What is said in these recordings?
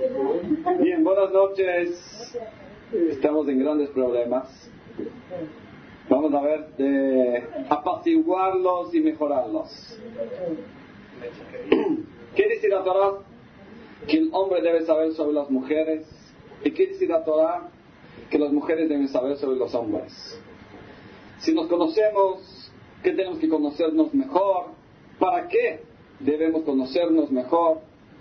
Bien, buenas noches. Estamos en grandes problemas. Vamos a ver de apaciguarlos y mejorarlos. ¿Qué dice la Torah? Que el hombre debe saber sobre las mujeres. ¿Y qué dice la Torah? Que las mujeres deben saber sobre los hombres. Si nos conocemos, ¿qué tenemos que conocernos mejor? ¿Para qué debemos conocernos mejor?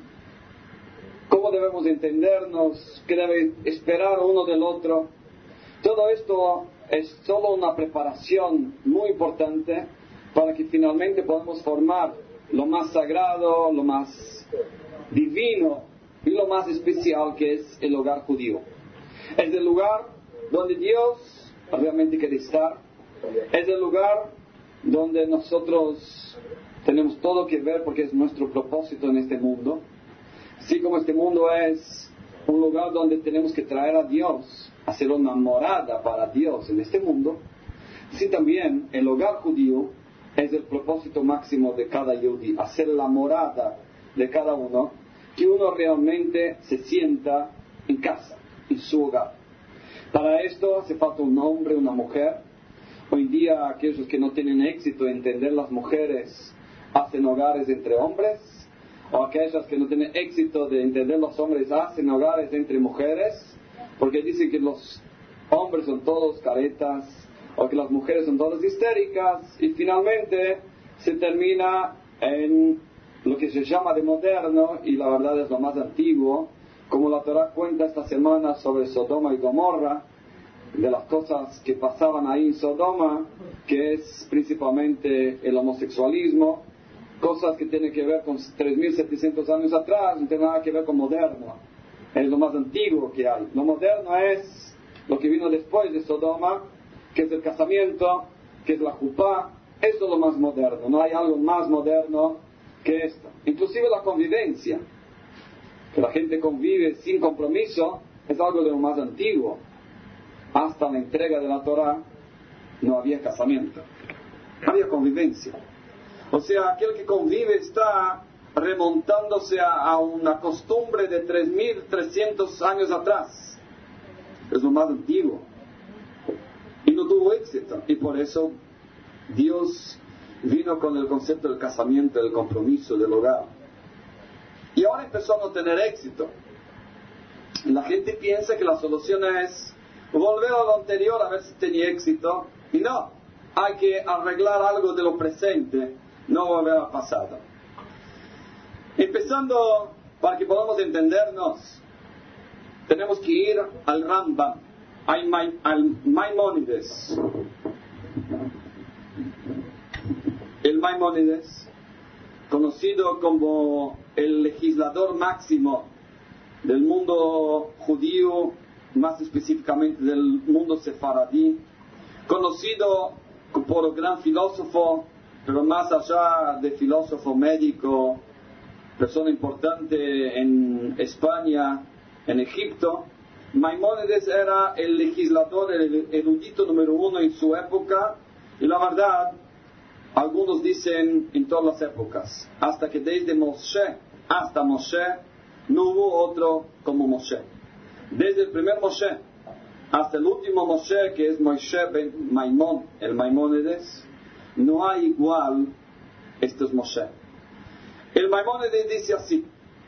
¿Cómo debemos entendernos? ¿Qué debe esperar uno del otro? Todo esto es solo una preparación muy importante para que finalmente podamos formar lo más sagrado, lo más divino y lo más especial que es el hogar judío. Es el lugar donde Dios realmente quiere estar. Es el lugar donde nosotros tenemos todo que ver porque es nuestro propósito en este mundo. Así como este mundo es un lugar donde tenemos que traer a Dios, hacer una morada para Dios en este mundo, así también el hogar judío es el propósito máximo de cada yudí, hacer la morada de cada uno, que uno realmente se sienta en casa, en su hogar. Para esto hace falta un hombre, una mujer. Hoy día aquellos que no tienen éxito en entender las mujeres hacen hogares entre hombres, o aquellas que no tienen éxito de entender los hombres hacen hogares entre mujeres, porque dicen que los hombres son todos caretas, o que las mujeres son todas histéricas, y finalmente se termina en lo que se llama de moderno, y la verdad es lo más antiguo, como la Torah cuenta esta semana sobre Sodoma y Gomorra, de las cosas que pasaban ahí en Sodoma, que es principalmente el homosexualismo, cosas que tienen que ver con 3.700 años atrás, no tiene nada que ver con moderno, es lo más antiguo que hay. Lo moderno es lo que vino después de Sodoma, que es el casamiento, que es la jupá, eso es lo más moderno, no hay algo más moderno que esto. Inclusive la convivencia, que la gente convive sin compromiso, es algo de lo más antiguo. Hasta la entrega de la Torah no había casamiento, había convivencia. O sea, aquel que convive está remontándose a una costumbre de 3.300 años atrás. Es lo más antiguo. Y no tuvo éxito. Y por eso Dios vino con el concepto del casamiento, del compromiso, del hogar. Y ahora empezó a no tener éxito. La gente piensa que la solución es volver a lo anterior a ver si tenía éxito. Y no, hay que arreglar algo de lo presente, no volver al pasado. Empezando, para que podamos entendernos, tenemos que ir al Rambam, al Maimónides. El Maimónides, conocido como el legislador máximo del mundo judío, más específicamente del mundo sefaradí, conocido por gran filósofo, pero más allá de filósofo médico, persona importante en España, en Egipto. Maimónides era el legislador, el erudito número uno en su época, y la verdad, algunos dicen en todas las épocas, hasta que desde Moshe hasta Moshe, no hubo otro como Moshe. Desde el primer Moshe hasta el último Moshe, que es Moshe ben Maimón, el Maimónides, no hay igual. Esto es Moshe. El Maimónides dice así: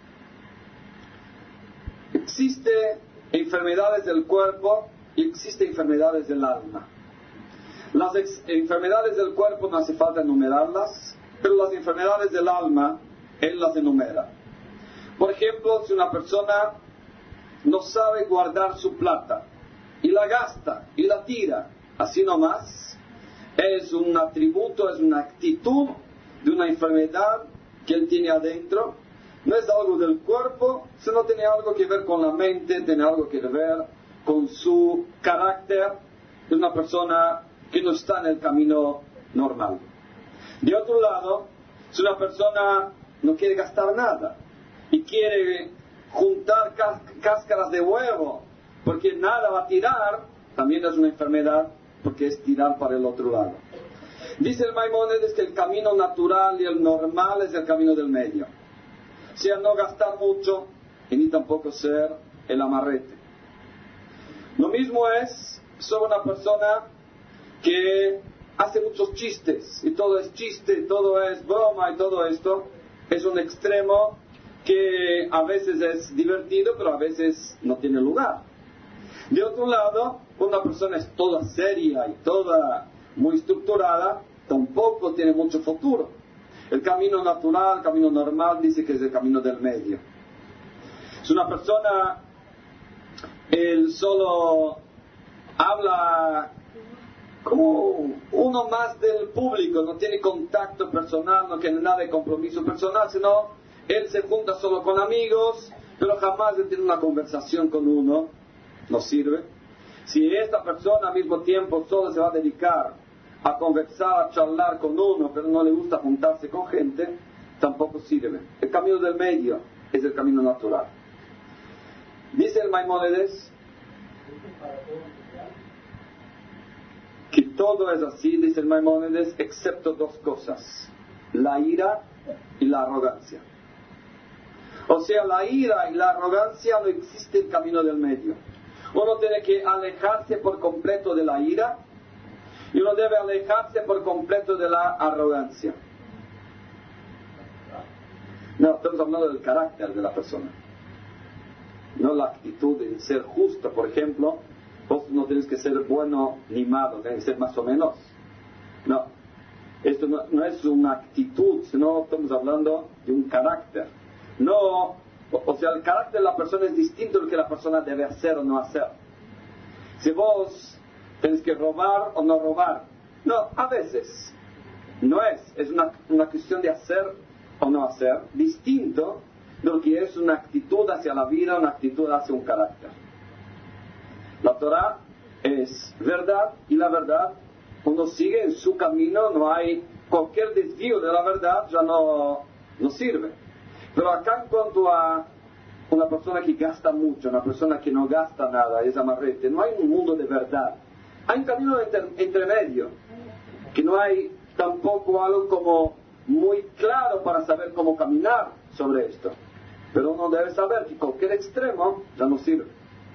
existe enfermedades del cuerpo y existe enfermedades del alma. Las enfermedades del cuerpo no hace falta enumerarlas, pero las enfermedades del alma él las enumera. Por ejemplo, si una persona no sabe guardar su plata y la gasta y la tira así nomás, es un atributo, es una actitud de una enfermedad que él tiene adentro. No es algo del cuerpo, sino tiene algo que ver con la mente, tiene algo que ver con su carácter de una persona que no está en el camino normal. De otro lado, si una persona no quiere gastar nada y quiere juntar cáscaras de huevo porque nada va a tirar, también es una enfermedad porque es tirar para el otro lado. Dice el Maimónides que el camino natural y el normal es el camino del medio. O sea, no gastar mucho y ni tampoco ser el amarrete. Lo mismo es sobre una persona que hace muchos chistes, y todo es chiste, todo es broma y todo esto. Es un extremo que a veces es divertido, pero a veces no tiene lugar. De otro lado, una persona es toda seria y toda muy estructurada, tampoco tiene mucho futuro. El camino natural, el camino normal, dice que es el camino del medio. Es una persona, él solo habla como uno más del público, no tiene contacto personal, no tiene nada de compromiso personal, sino él se junta solo con amigos, pero jamás de tener una conversación con uno, no sirve. Si esta persona al mismo tiempo solo se va a dedicar a conversar, a charlar con uno, pero no le gusta juntarse con gente, tampoco sirve. El camino del medio es el camino natural. Dice el Maimónides que todo es así, dice el Maimónides, excepto dos cosas: la ira y la arrogancia. O sea, la ira y la arrogancia no existe el camino del medio. Uno tiene que alejarse por completo de la ira y uno debe alejarse por completo de la arrogancia. No, estamos hablando del carácter de la persona, no la actitud de ser justo. Por ejemplo, vos no tienes que ser bueno ni malo, tienes que ser más o menos. No, esto no es una actitud, sino estamos hablando de un carácter. No, o sea, el carácter de la persona es distinto de lo que la persona debe hacer o no hacer. Si vos tienes que robar o no robar, no, a veces no es una cuestión de hacer o no hacer, distinto de lo que es una actitud hacia la vida, una actitud hacia un carácter. La Torah es verdad, y la verdad uno sigue en su camino, no hay cualquier desvío de la verdad, ya no sirve. Pero acá, en cuanto a una persona que gasta mucho, una persona que no gasta nada, es amarrete, no hay un mundo de verdad. Hay un camino entre medio, que no hay tampoco algo como muy claro para saber cómo caminar sobre esto. Pero uno debe saber que cualquier extremo ya no sirve.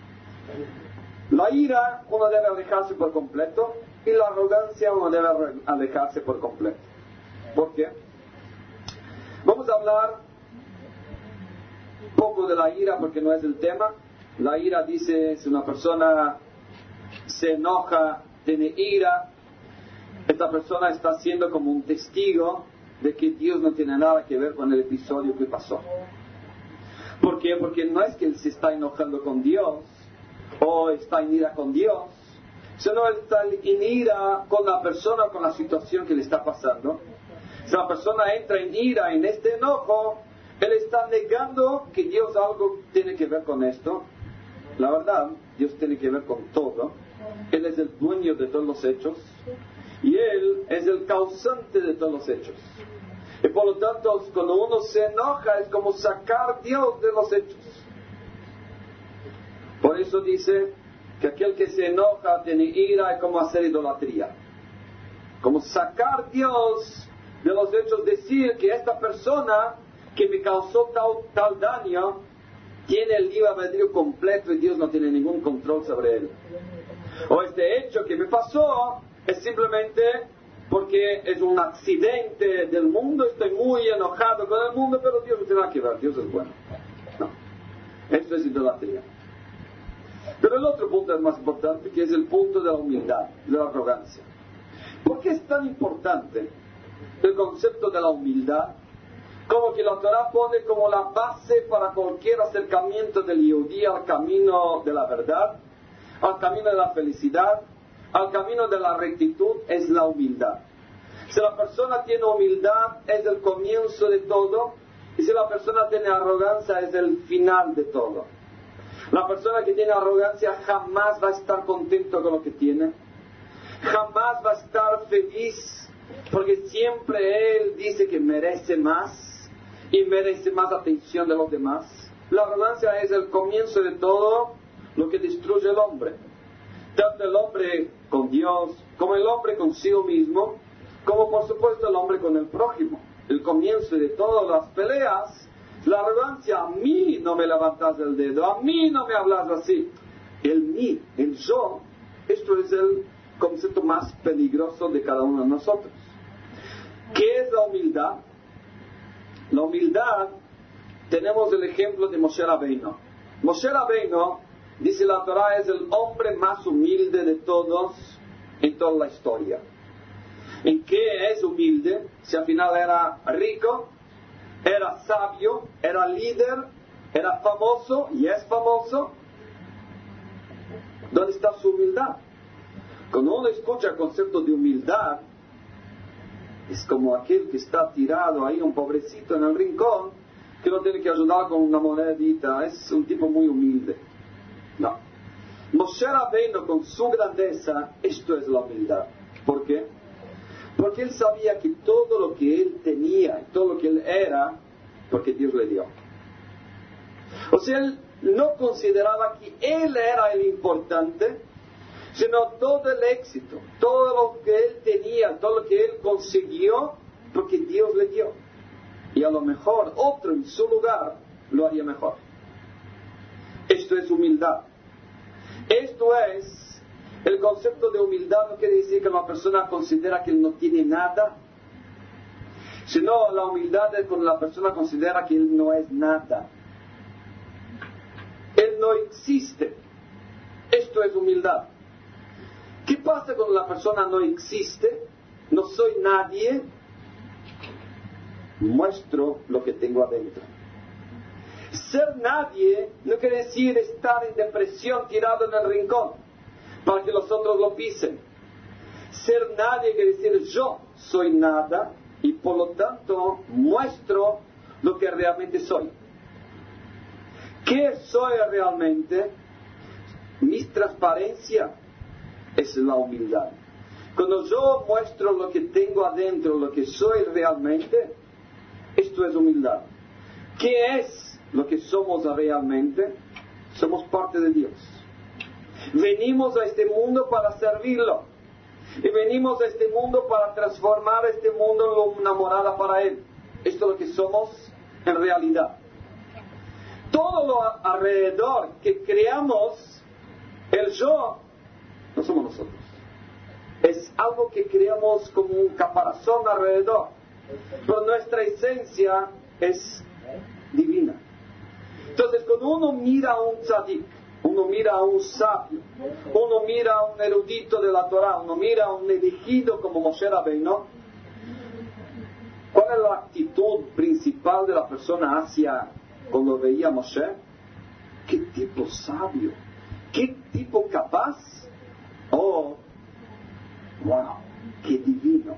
La ira uno debe alejarse por completo, y la arrogancia uno debe alejarse por completo. ¿Por qué? Vamos a hablar un poco de la ira, porque no es el tema. La ira, dice, si una persona se enoja, tiene ira, esta persona está siendo como un testigo de que Dios no tiene nada que ver con el episodio que pasó. ¿Por qué? Porque no es que él se está enojando con Dios o está en ira con Dios, sino está en ira con la persona, con la situación que le está pasando. Si la persona entra en ira, en este enojo, él está negando que Dios algo tiene que ver con esto. La verdad, Dios tiene que ver con todo. Él es el dueño de todos los hechos y Él es el causante de todos los hechos. Y por lo tanto, cuando uno se enoja, es como sacar a Dios de los hechos. Por eso dice que aquel que se enoja, tiene ira, es como hacer idolatría. Como sacar a Dios de los hechos, decir que esta persona que me causó tal daño tiene el libre albedrío completo y Dios no tiene ningún control sobre él. O este hecho que me pasó es simplemente porque es un accidente del mundo, estoy muy enojado con el mundo, pero Dios no tiene nada que ver, Dios es bueno. No, esto es idolatría. Pero el otro punto es más importante, que es el punto de la humildad, de la arrogancia. ¿Por qué es tan importante el concepto de la humildad? Como que la Torah pone como la base para cualquier acercamiento del Yehudí al camino de la verdad, al camino de la felicidad, al camino de la rectitud, es la humildad. Si la persona tiene humildad, es el comienzo de todo, y si la persona tiene arrogancia, es el final de todo. La persona que tiene arrogancia jamás va a estar contento con lo que tiene, jamás va a estar feliz, porque siempre él dice que merece más, y merece más atención de los demás. La arrogancia es el comienzo de todo lo que destruye al hombre. Tanto el hombre con Dios, como el hombre consigo mismo, como por supuesto el hombre con el prójimo. El comienzo de todas las peleas, La arrogancia, a mí no me levantas el dedo, a mí no me hablas así. El mí, el yo, esto es el concepto más peligroso de cada uno de nosotros. ¿Qué es la humildad? La humildad, tenemos el ejemplo de Moshe Rabbeinu. Moshe Rabbeinu, dice la Torah, es el hombre más humilde de todos en toda la historia. ¿En qué es humilde? Si al final era rico, era sabio, era líder, era famoso y es famoso. ¿Dónde está su humildad? Cuando uno escucha el concepto de humildad, es como aquel que está tirado ahí, un pobrecito en el rincón, que no tiene que ayudar con una monedita. Es un tipo muy humilde. No. Moshe Rabbeinu, con su grandeza, esto es la humildad. ¿Por qué? Porque él sabía que todo lo que él tenía, todo lo que él era, porque Dios le dio. O sea, él no consideraba que él era el importante, sino todo el éxito, todo lo que él tenía, todo lo que él consiguió, porque Dios le dio. Y a lo mejor otro en su lugar lo haría mejor. Esto es humildad. Esto es, el concepto de humildad no quiere decir que una persona considera que él no tiene nada, sino la humildad es cuando la persona considera que él no es nada. Él no existe. Esto es humildad. ¿Qué pasa cuando la persona no existe? No soy nadie. Muestro lo que tengo adentro. Ser nadie no quiere decir estar en depresión tirado en el rincón para que los otros lo pisen. Ser nadie quiere decir yo soy nada y por lo tanto muestro lo que realmente soy. ¿Qué soy realmente? Mi transparencia es la humildad. Cuando yo muestro lo que tengo adentro, lo que soy realmente, esto es humildad. ¿Qué es lo que somos realmente? Somos parte de Dios. Venimos a este mundo para servirlo. Y venimos a este mundo para transformar este mundo en una morada para Él. Esto es lo que somos en realidad. Todo lo alrededor que creamos, el yo, no somos nosotros. Es algo que creamos como un caparazón alrededor. Pero nuestra esencia es divina. Entonces, cuando uno mira a un tzadik, uno mira a un sabio, uno mira a un erudito de la Torah, uno mira a un elegido como Moshe Rabbeinu, ¿cuál es la actitud principal de la persona hacia cuando veía a Moshe? ¿Qué tipo sabio? ¿Qué tipo capaz? Oh, wow, qué divino.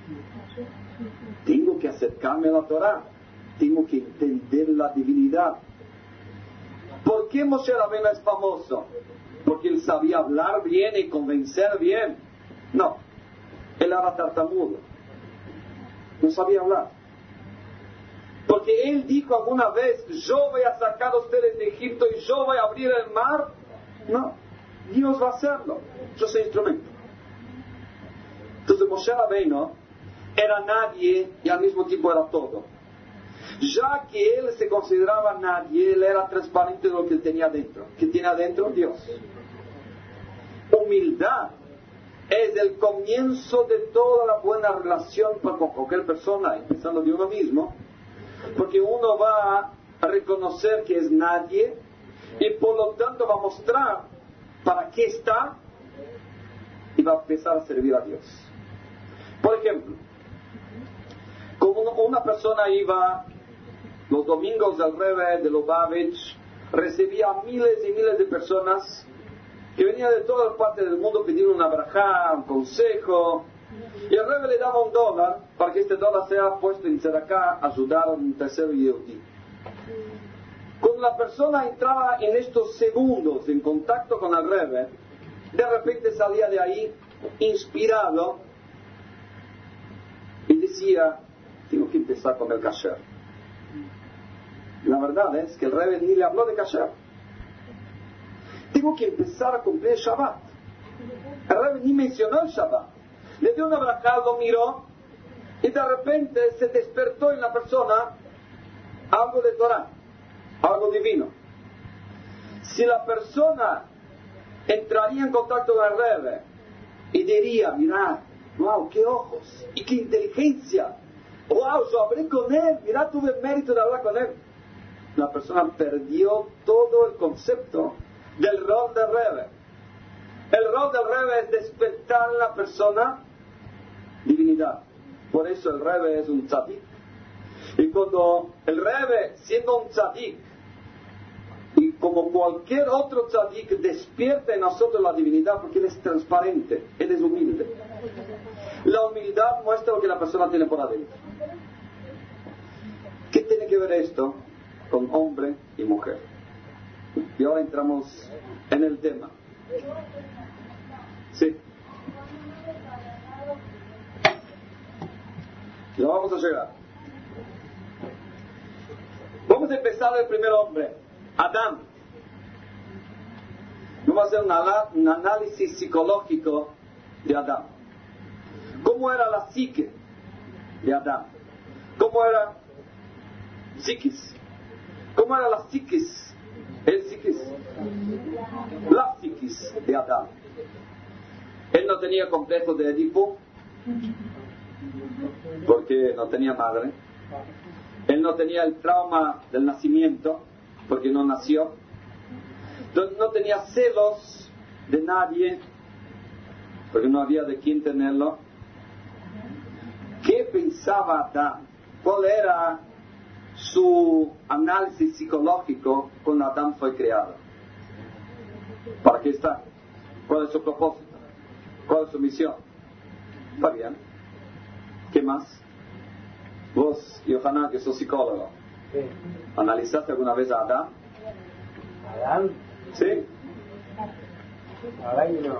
Tengo que acercarme a la Torah, tengo que entender la divinidad. ¿Por qué Moshe Rabbeinu es famoso? ¿Porque él sabía hablar bien y convencer bien? No, él era tartamudo, no sabía hablar. Porque él dijo alguna vez, yo voy a sacar a ustedes de Egipto y yo voy a abrir el mar. No, Dios va a hacerlo, yo soy instrumento. Entonces Moshe Rabbeinu era nadie y al mismo tiempo era todo. Ya que él se consideraba nadie, él era transparente de lo que él tenía adentro. ¿Qué tiene adentro? Dios. Humildad es el comienzo de toda la buena relación con cualquier persona, empezando de uno mismo, porque uno va a reconocer que es nadie y por lo tanto va a mostrar para qué está y va a empezar a servir a Dios. Por ejemplo, como una persona iba los domingos del Rebbe de Lubavitch, recibía miles y miles de personas que venían de todas partes del mundo pidiendo una brajá, un consejo, y el Rebbe le daba $1 para que este dólar sea puesto en tzedakah, ayudar a un tercer yehudí. Cuando la persona entraba en estos segundos en contacto con el Rebbe, de repente salía de ahí inspirado y decía, tengo que empezar con el kasher. La verdad es que el Rebbe ni le habló de kasher. Tengo que empezar a cumplir el Shabbat. El Rebbe ni mencionó el Shabbat. Le dio una brajá, lo miró y de repente se despertó en la persona algo de Torah, algo divino. Si la persona entraría en contacto con el Rebbe y diría, mirad, wow, qué ojos y qué inteligencia, wow, yo hablé con él, mirad, tuve el mérito de hablar con él, la persona perdió todo el concepto del rol del Rebbe. El rol del Rebbe es despertar en la persona divinidad. Por eso el Rebbe es un tzadik. Y cuando el Rebbe, siendo un tzadik, y como cualquier otro tzadik, despierta en nosotros la divinidad, porque él es transparente, él es humilde. La humildad muestra lo que la persona tiene por adentro. ¿Qué tiene que ver esto con hombre y mujer? Y ahora entramos en el tema. Sí. Ya vamos a llegar. Vamos a empezar del primer hombre, Adán. Vamos a hacer un análisis psicológico de Adán. ¿Cómo era la psique de Adán? ¿Cómo era psiquis? ¿Cómo era la psiquis? ¿El psiquis? La psiquis de Adán. Él no tenía complejo de Edipo, porque no tenía madre. Él no tenía el trauma del nacimiento, porque no nació. No tenía celos de nadie, porque no había de quién tenerlo. ¿Qué pensaba Adán? ¿Cuál era su análisis psicológico cuando Adán fue creado? ¿Para qué está? ¿Cuál es su propósito? ¿Cuál es su misión? Está bien. ¿Qué más? Vos, Yohanan, que sos psicólogo, Sí. ¿analizaste alguna vez a Adán? ¿Adán? ¿Sí? Adán no.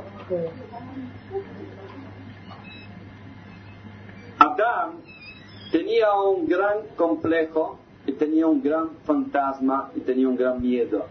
Adán tenía un gran complejo y tenía un gran fantasma y tenía un gran miedo.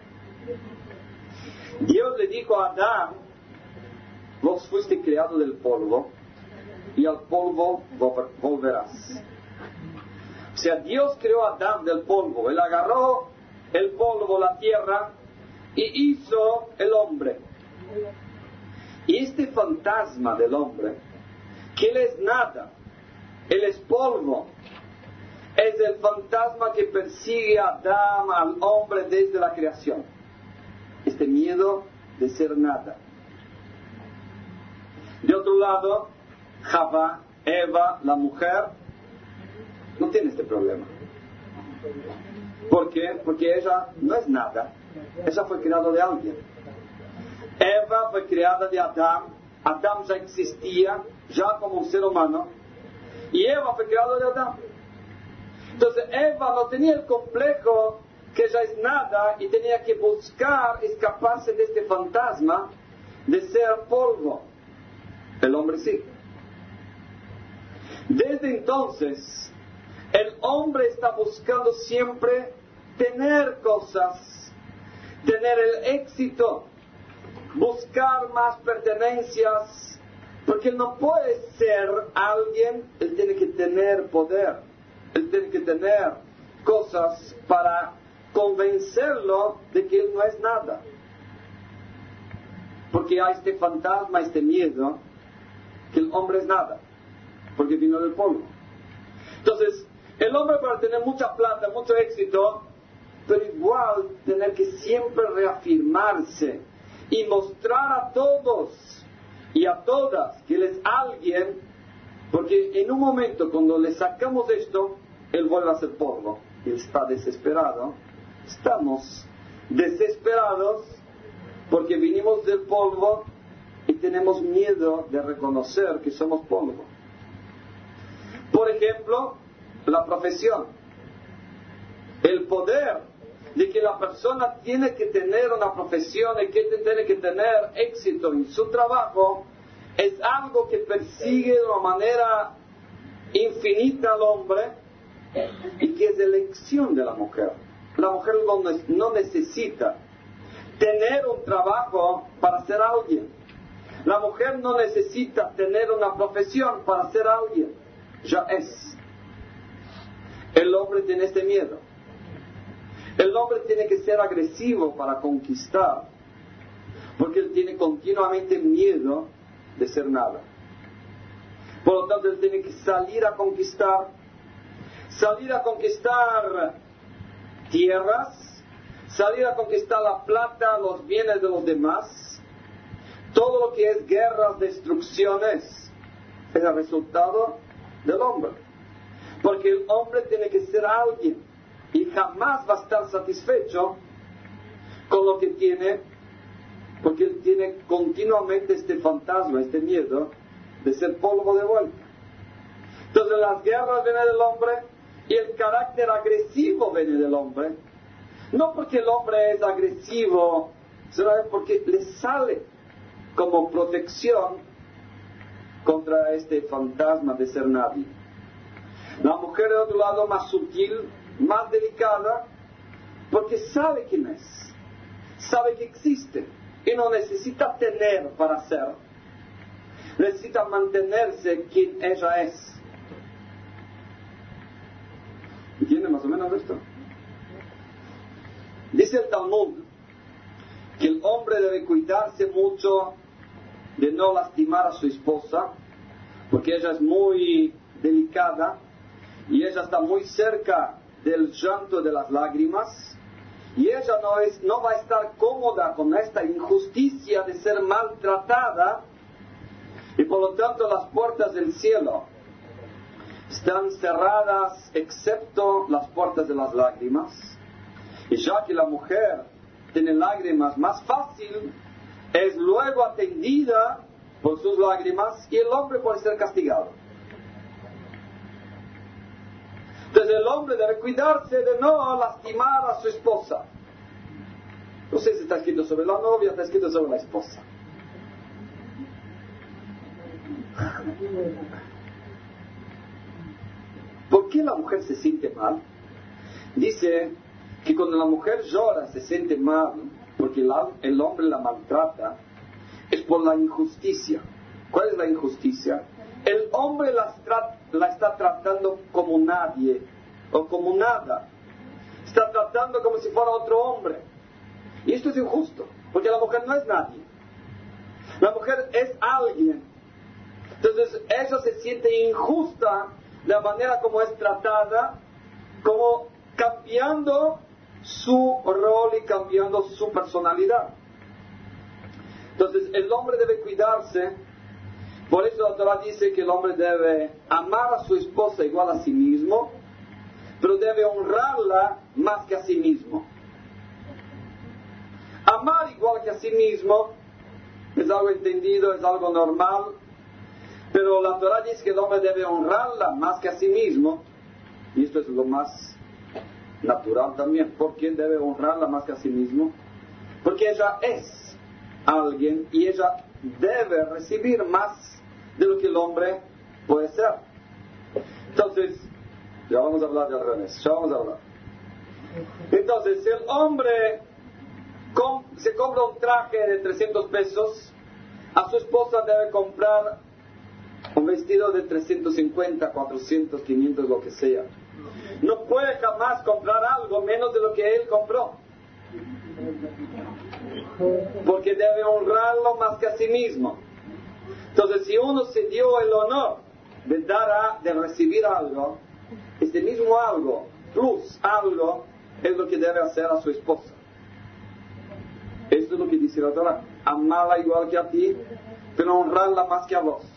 Dios le dijo a Adán, vos fuiste creado del polvo y al polvo volverás. O sea, Dios creó a Adán del polvo. Él agarró el polvo, la tierra, y hizo el hombre. Y este fantasma del hombre, que él es nada, él es polvo, es el fantasma que persigue a Adán, al hombre, desde la creación. Este miedo de ser nada. De otro lado, Java, Eva, la mujer, no tiene este problema. ¿Por qué? Porque ella no es nada. Ella fue creada de alguien. Eva fue creada de Adán. Adán ya existía, ya como un ser humano. Y Eva fue creada de Adán. Entonces Eva no tenía el complejo que ella es nada y tenía que buscar escaparse de este fantasma de ser polvo. El hombre sí. Desde entonces, el hombre está buscando siempre tener cosas, tener el éxito, buscar más pertenencias, porque él no puede ser alguien, él tiene que tener poder, él tiene que tener cosas para convencerlo de que él no es nada. Porque hay este fantasma, este miedo, que el hombre es nada, porque vino del polvo. Entonces, el hombre para tener mucha plata, mucho éxito, pero igual tener que siempre reafirmarse y mostrar a todos y a todas que él es alguien, porque en un momento cuando le sacamos esto, él vuelve a ser polvo y él está desesperado. Estamos desesperados porque vinimos del polvo y tenemos miedo de reconocer que somos polvo. Por ejemplo, la profesión, el poder de que la persona tiene que tener una profesión y que tiene que tener éxito en su trabajo, es algo que persigue de una manera infinita al hombre y que es elección de la mujer. La mujer no necesita tener un trabajo para ser alguien. La mujer no necesita tener una profesión para ser alguien. Ya es. El hombre tiene este miedo. El hombre tiene que ser agresivo para conquistar, porque él tiene continuamente miedo de ser nada. Por lo tanto, él tiene que salir a conquistar tierras, salir a conquistar la plata, los bienes de los demás. Todo lo que es guerras, destrucciones, es el resultado del hombre. Porque el hombre tiene que ser alguien y jamás va a estar satisfecho con lo que tiene, porque él tiene continuamente este fantasma, este miedo de ser polvo de vuelta. Entonces las guerras vienen del hombre y el carácter agresivo viene del hombre. No porque el hombre es agresivo, sino porque le sale como protección contra este fantasma de ser nadie. La mujer, de otro lado, más sutil, más delicada, porque sabe quién es, sabe que existe y no necesita tener para ser, necesita mantenerse quien ella es. ¿Entiende más o menos esto? Dice el Talmud que el hombre debe cuidarse mucho de no lastimar a su esposa, porque ella es muy delicada y ella está muy cerca del llanto de las lágrimas, y ella no va a estar cómoda con esta injusticia de ser maltratada, y por lo tanto las puertas del cielo están cerradas excepto las puertas de las lágrimas. Y ya que la mujer tiene lágrimas más fácil, es luego atendida por sus lágrimas y el hombre puede ser castigado. Entonces el hombre debe cuidarse de no lastimar a su esposa. No sé si está escrito sobre la novia, está escrito sobre la esposa. ¿Por qué la mujer se siente mal? Dice que cuando la mujer llora se siente mal porque el hombre la maltrata, es por la injusticia. ¿Cuál es la injusticia? El hombre la está tratando como nadie o como nada. Está tratando como si fuera otro hombre. Y esto es injusto, porque la mujer no es nadie. La mujer es alguien. Entonces ella se siente injusta de la manera como es tratada, como cambiando su rol y cambiando su personalidad. Entonces el hombre debe cuidarse. Por eso la Torah dice que el hombre debe amar a su esposa igual a sí mismo, pero debe honrarla más que a sí mismo. Amar igual que a sí mismo es algo entendido, es algo normal, pero la Torah dice que el hombre debe honrarla más que a sí mismo, y esto es lo más natural también. ¿Por qué debe honrarla más que a sí mismo? Porque ella es alguien y ella debe recibir más de lo que el hombre puede ser. Entonces, ya vamos a hablar de al revés, Entonces, si el hombre se compra un traje de 300 pesos, a su esposa debe comprar un vestido de 350, 400, 500, lo que sea. No puede jamás comprar algo menos de lo que él compró, porque debe honrarlo más que a sí mismo. Entonces, si uno se dio el honor de recibir algo, este mismo algo, plus algo, es lo que debe hacer a su esposa. Esto es lo que dice la Torah: amarla igual que a ti, pero honrarla más que a vos.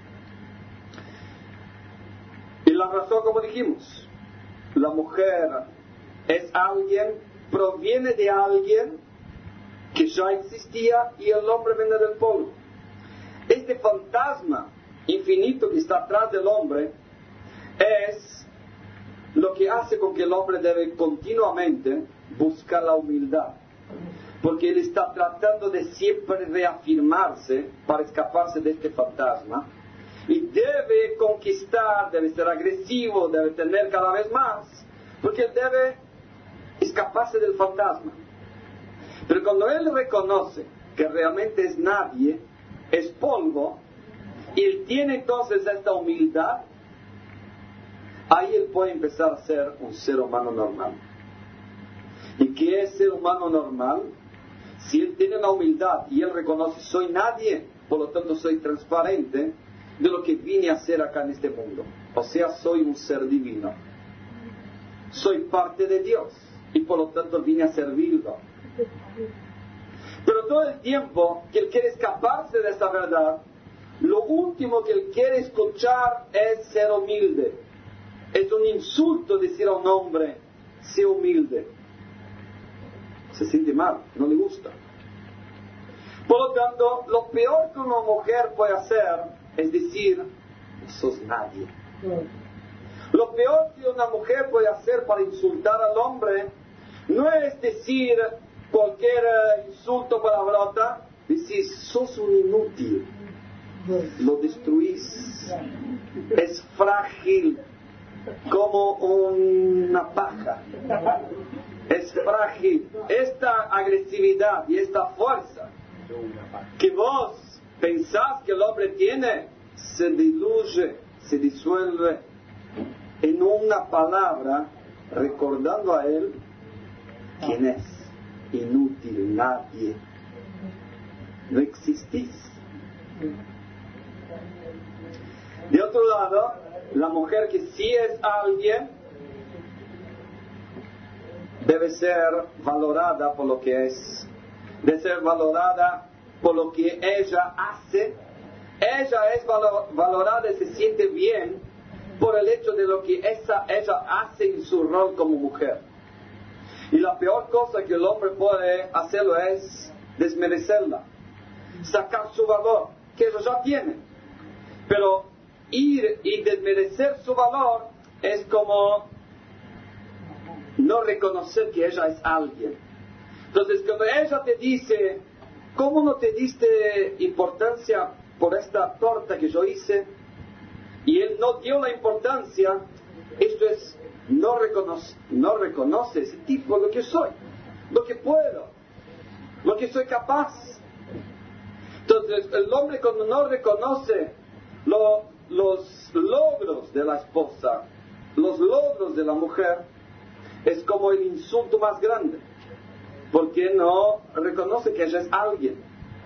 Y la razón, como dijimos, la mujer es alguien, proviene de alguien que ya existía, y el hombre viene del polvo. Este fantasma infinito que está atrás del hombre es lo que hace con que el hombre debe continuamente buscar la humildad, porque él está tratando de siempre reafirmarse para escaparse de este fantasma, y debe conquistar, debe ser agresivo, debe tener cada vez más, porque él debe escaparse del fantasma. Pero cuando él reconoce que realmente es nadie, es polvo, y él tiene entonces esta humildad, ahí él puede empezar a ser un ser humano normal. ¿Y qué es ser humano normal? Si él tiene la humildad y él reconoce, soy nadie, por lo tanto soy transparente de lo que vine a hacer acá en este mundo. O sea, soy un ser divino. Soy parte de Dios y por lo tanto vine a servirlo. Pero todo el tiempo que él quiere escaparse de esta verdad, lo último que él quiere escuchar es ser humilde. Es un insulto decir a un hombre, sé humilde. Se siente mal, no le gusta. Por lo tanto, lo peor que una mujer puede hacer es decir, no sos nadie. Lo peor que una mujer puede hacer para insultar al hombre no es decir cualquier insulto palabrota, decir, sos un inútil, lo destruís, es frágil como una paja, es frágil. Esta agresividad y esta fuerza que vos pensás que el hombre tiene, se diluye, se disuelve en una palabra, recordando a él quién es. Inútil, nadie. No existís. De otro lado, la mujer que sí es alguien debe ser valorada por lo que es. Debe ser valorada por lo que ella hace. Ella es valorada y se siente bien por el hecho de lo que ella hace en su rol como mujer. Y la peor cosa que el hombre puede hacerlo es desmerecerla, sacar su valor, que ella ya tiene. Pero ir y desmerecer su valor es como no reconocer que ella es alguien. Entonces, cuando ella te dice, ¿cómo no te diste importancia por esta torta que yo hice? Y él no dio la importancia, esto es, no reconoce ese tipo lo que soy, lo que puedo, lo que soy capaz. Entonces, el hombre cuando no reconoce los logros de la esposa, los logros de la mujer, es como el insulto más grande, porque no reconoce que ella es alguien.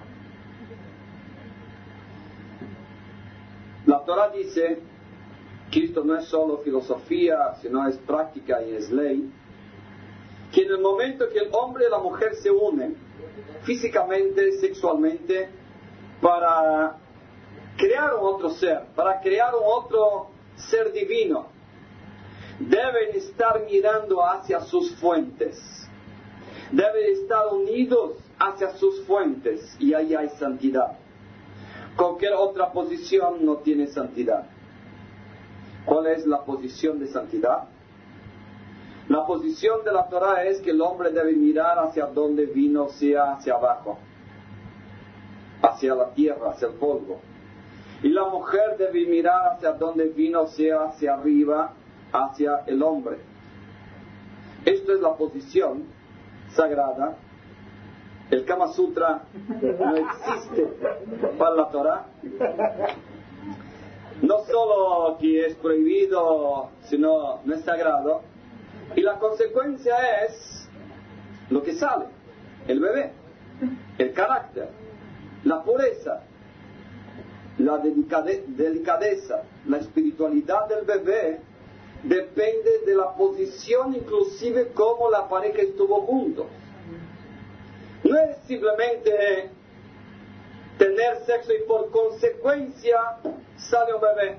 La Torah dice que esto no es solo filosofía, sino es práctica y es ley, que en el momento que el hombre y la mujer se unen físicamente, sexualmente, para crear un otro ser, para crear un otro ser divino, deben estar mirando hacia sus fuentes, deben estar unidos hacia sus fuentes, y ahí hay santidad. Cualquier otra posición no tiene santidad. ¿Cuál es la posición de santidad? La posición de la Torah es que el hombre debe mirar hacia donde vino, sea hacia abajo, hacia la tierra, hacia el polvo. Y la mujer debe mirar hacia donde vino, sea hacia arriba, hacia el hombre. Esto es la posición sagrada. El Kama Sutra no existe para la Torah. No solo que es prohibido, sino no es sagrado. Y la consecuencia es lo que sale, el bebé, el carácter, la pureza, la delicadeza, la espiritualidad del bebé depende de la posición, inclusive como la pareja estuvo juntos. No es simplemente tener sexo y por consecuencia sale un bebé.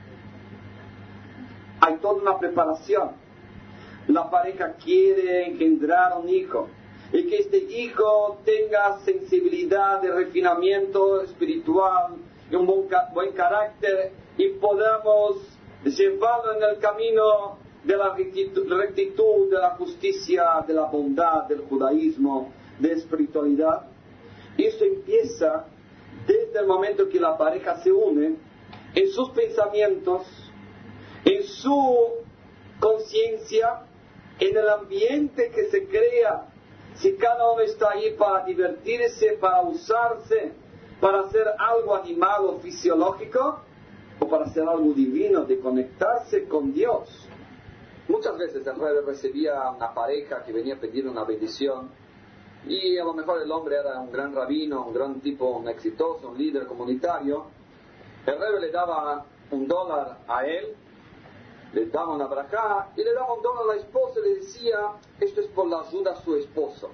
Hay toda una preparación. La pareja quiere engendrar un hijo y que este hijo tenga sensibilidad de refinamiento espiritual y un buen carácter y podamos llevarlo en el camino de la rectitud, de la justicia, de la bondad, del judaísmo, de espiritualidad. Y eso empieza desde el momento que la pareja se une, en sus pensamientos, en su conciencia, en el ambiente que se crea. Si cada uno está ahí para divertirse, para usarse, para hacer algo animal o fisiológico, o para hacer algo divino, de conectarse con Dios. Muchas veces el Rebbe recibía una pareja que venía a pedir una bendición, y a lo mejor el hombre era un gran rabino, un gran tipo, un exitoso, un líder comunitario. El Rebbe le daba $1 a él, le daba una brajá, y le daba $1 a la esposa y le decía, esto es por la ayuda a su esposo.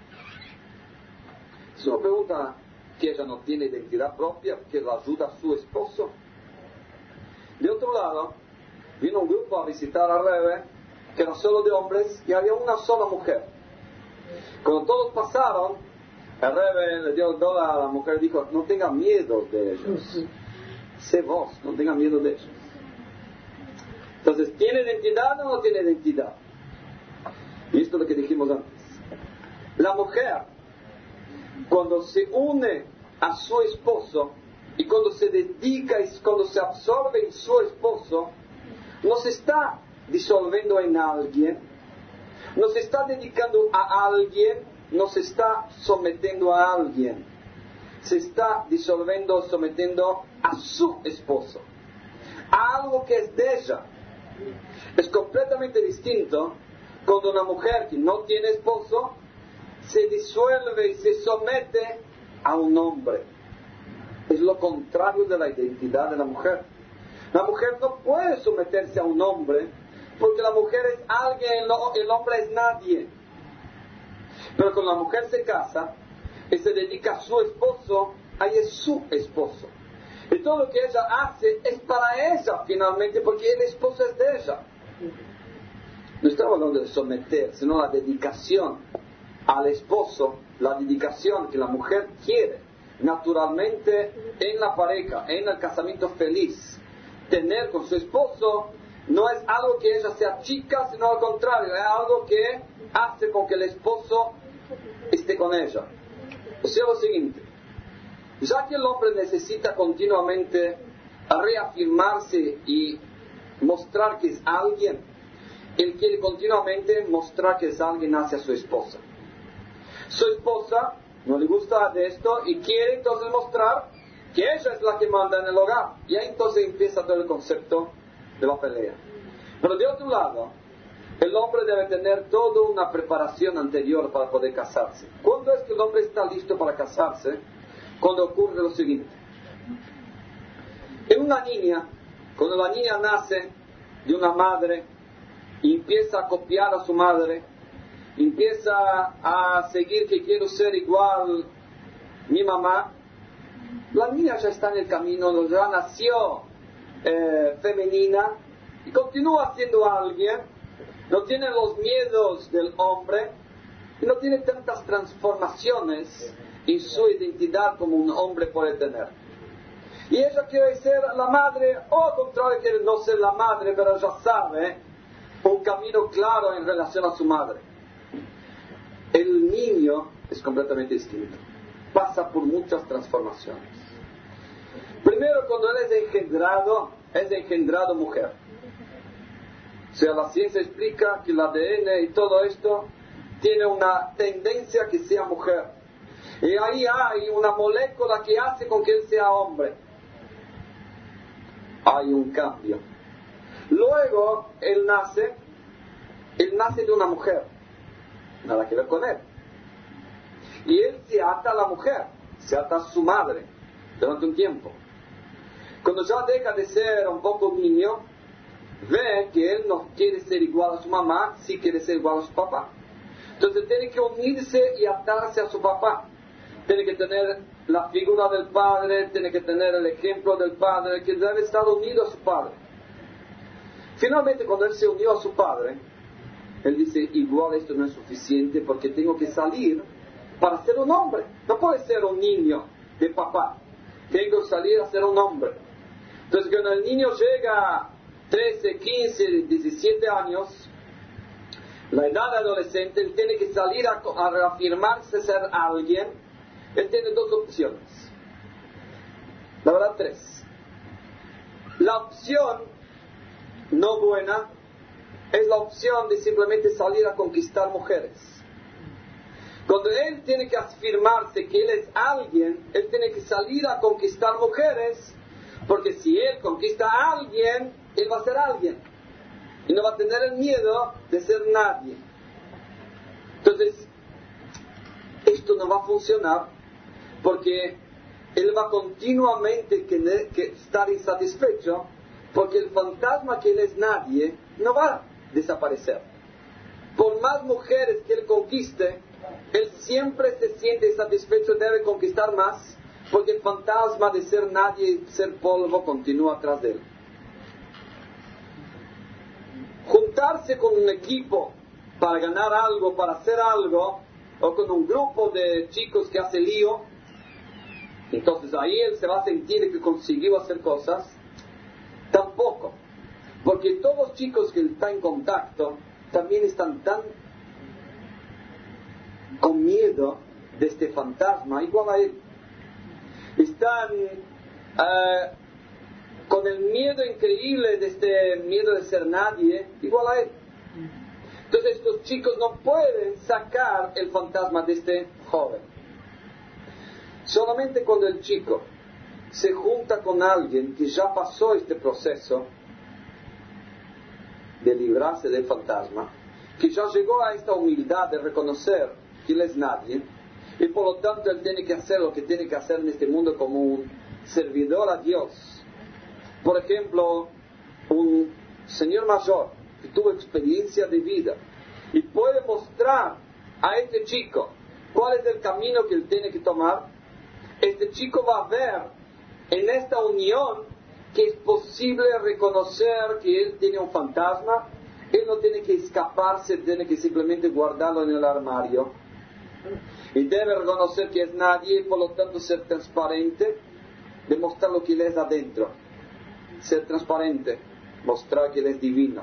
Si uno pregunta que ella no tiene identidad propia, que la ayuda a su esposo. De otro lado, vino un grupo a visitar a Rebbe, que era solo de hombres, y había una sola mujer. Cuando todos pasaron, el Rebbe le dio $1 a la mujer y dijo, no tenga miedo de ellos. Sé vos, no tenga miedo de ellos. Entonces, ¿tiene identidad o no tiene identidad? Y esto es lo que dijimos antes. La mujer, cuando se une a su esposo, y cuando se dedica y cuando se absorbe en su esposo, no se está disolviendo en alguien, no se está dedicando a alguien, no se está sometiendo a alguien, se está disolviendo, sometiendo a su esposo, a algo que es de ella. Es completamente distinto cuando una mujer que no tiene esposo se disuelve y se somete a un hombre. Es lo contrario de la identidad de la mujer. La mujer no puede someterse a un hombre porque la mujer es alguien, el hombre es nadie. Pero cuando la mujer se casa y se dedica a su esposo, ahí es su esposo. Y todo lo que ella hace es para ella finalmente, porque el esposo es de ella. No estamos hablando de someter, sino la dedicación al esposo, la dedicación que la mujer quiere naturalmente en la pareja, en el casamiento feliz. Tener con su esposo no es algo que ella sea chica, sino al contrario, es algo que hace con que el esposo esté con ella. O sea, lo siguiente, ya que el hombre necesita continuamente reafirmarse y mostrar que es alguien, él quiere continuamente mostrar que es alguien hacia su esposa. Su esposa no le gusta de esto y quiere entonces mostrar que ella es la que manda en el hogar. Y ahí entonces empieza todo el concepto de la pelea. Pero de otro lado, el hombre debe tener toda una preparación anterior para poder casarse. ¿Cuándo es que el hombre está listo para casarse? Cuando ocurre lo siguiente. En una niña, cuando la niña nace de una madre y empieza a copiar a su madre, empieza a seguir que quiero ser igual mi mamá, la niña ya está en el camino, ya nació femenina y continúa siendo alguien, no tiene los miedos del hombre y no tiene tantas transformaciones en su identidad como un hombre puede tener. Y ella quiere ser la madre, o al contrario quiere no ser la madre, pero ya sabe un camino claro en relación a su madre. El niño es completamente distinto, pasa por muchas transformaciones. Primero, cuando él es engendrado mujer. O sea, la ciencia explica que el ADN y todo esto tiene una tendencia a que sea mujer. Y ahí hay una molécula que hace con que él sea hombre. Hay un cambio. Luego, él nace de una mujer. Nada que ver con él. Y él se ata a la mujer, se ata a su madre durante un tiempo. Cuando ya deja de ser un poco niño, ve que él no quiere ser igual a su mamá, sí quiere ser igual a su papá. Entonces tiene que unirse y atarse a su papá. Tiene que tener la figura del padre, tiene que tener el ejemplo del padre, que debe estar unido a su padre. Finalmente, cuando él se unió a su padre, él dice, igual esto no es suficiente porque tengo que salir para ser un hombre. No puede ser un niño de papá. Tengo que salir a ser un hombre. Entonces, cuando el niño llega a 13, 15, 17 años, la edad adolescente, él tiene que salir a reafirmarse ser alguien. Él tiene dos opciones. La verdad, tres. La opción no buena es la opción de simplemente salir a conquistar mujeres. Cuando él tiene que afirmarse que él es alguien, él tiene que salir a conquistar mujeres, porque si él conquista a alguien, él va a ser alguien. y no va a tener el miedo de ser nadie. Entonces, esto no va a funcionar porque él va continuamente que estar insatisfecho, porque el fantasma que él es nadie no va a desaparecer. Por más mujeres que él conquiste, él siempre se siente insatisfecho, debe conquistar más, porque el fantasma de ser nadie, ser polvo, continúa atrás de él. Juntarse con un equipo para ganar algo, para hacer algo, o con un grupo de chicos que hace lío, entonces ahí él se va a sentir que consiguió hacer cosas. Tampoco, porque todos los chicos que él está en contacto también están tan con miedo de este fantasma, igual a él. Están con el miedo increíble de este miedo de ser nadie, igual a él. Entonces estos chicos no pueden sacar el fantasma de este joven. Solamente cuando el chico se junta con alguien que ya pasó este proceso de librarse del fantasma, que ya llegó a esta humildad de reconocer que él es nadie, y por lo tanto él tiene que hacer lo que tiene que hacer en este mundo como un servidor a Dios. Por ejemplo, un señor mayor que tuvo experiencia de vida y puede mostrar a este chico cuál es el camino que él tiene que tomar. Este chico va a ver en esta unión que es posible reconocer que él tiene un fantasma. Él no tiene que escaparse, tiene que simplemente guardarlo en el armario. Y debe reconocer que es nadie y por lo tanto ser transparente, demostrar lo que él es adentro. Ser transparente, mostrar que él es divino.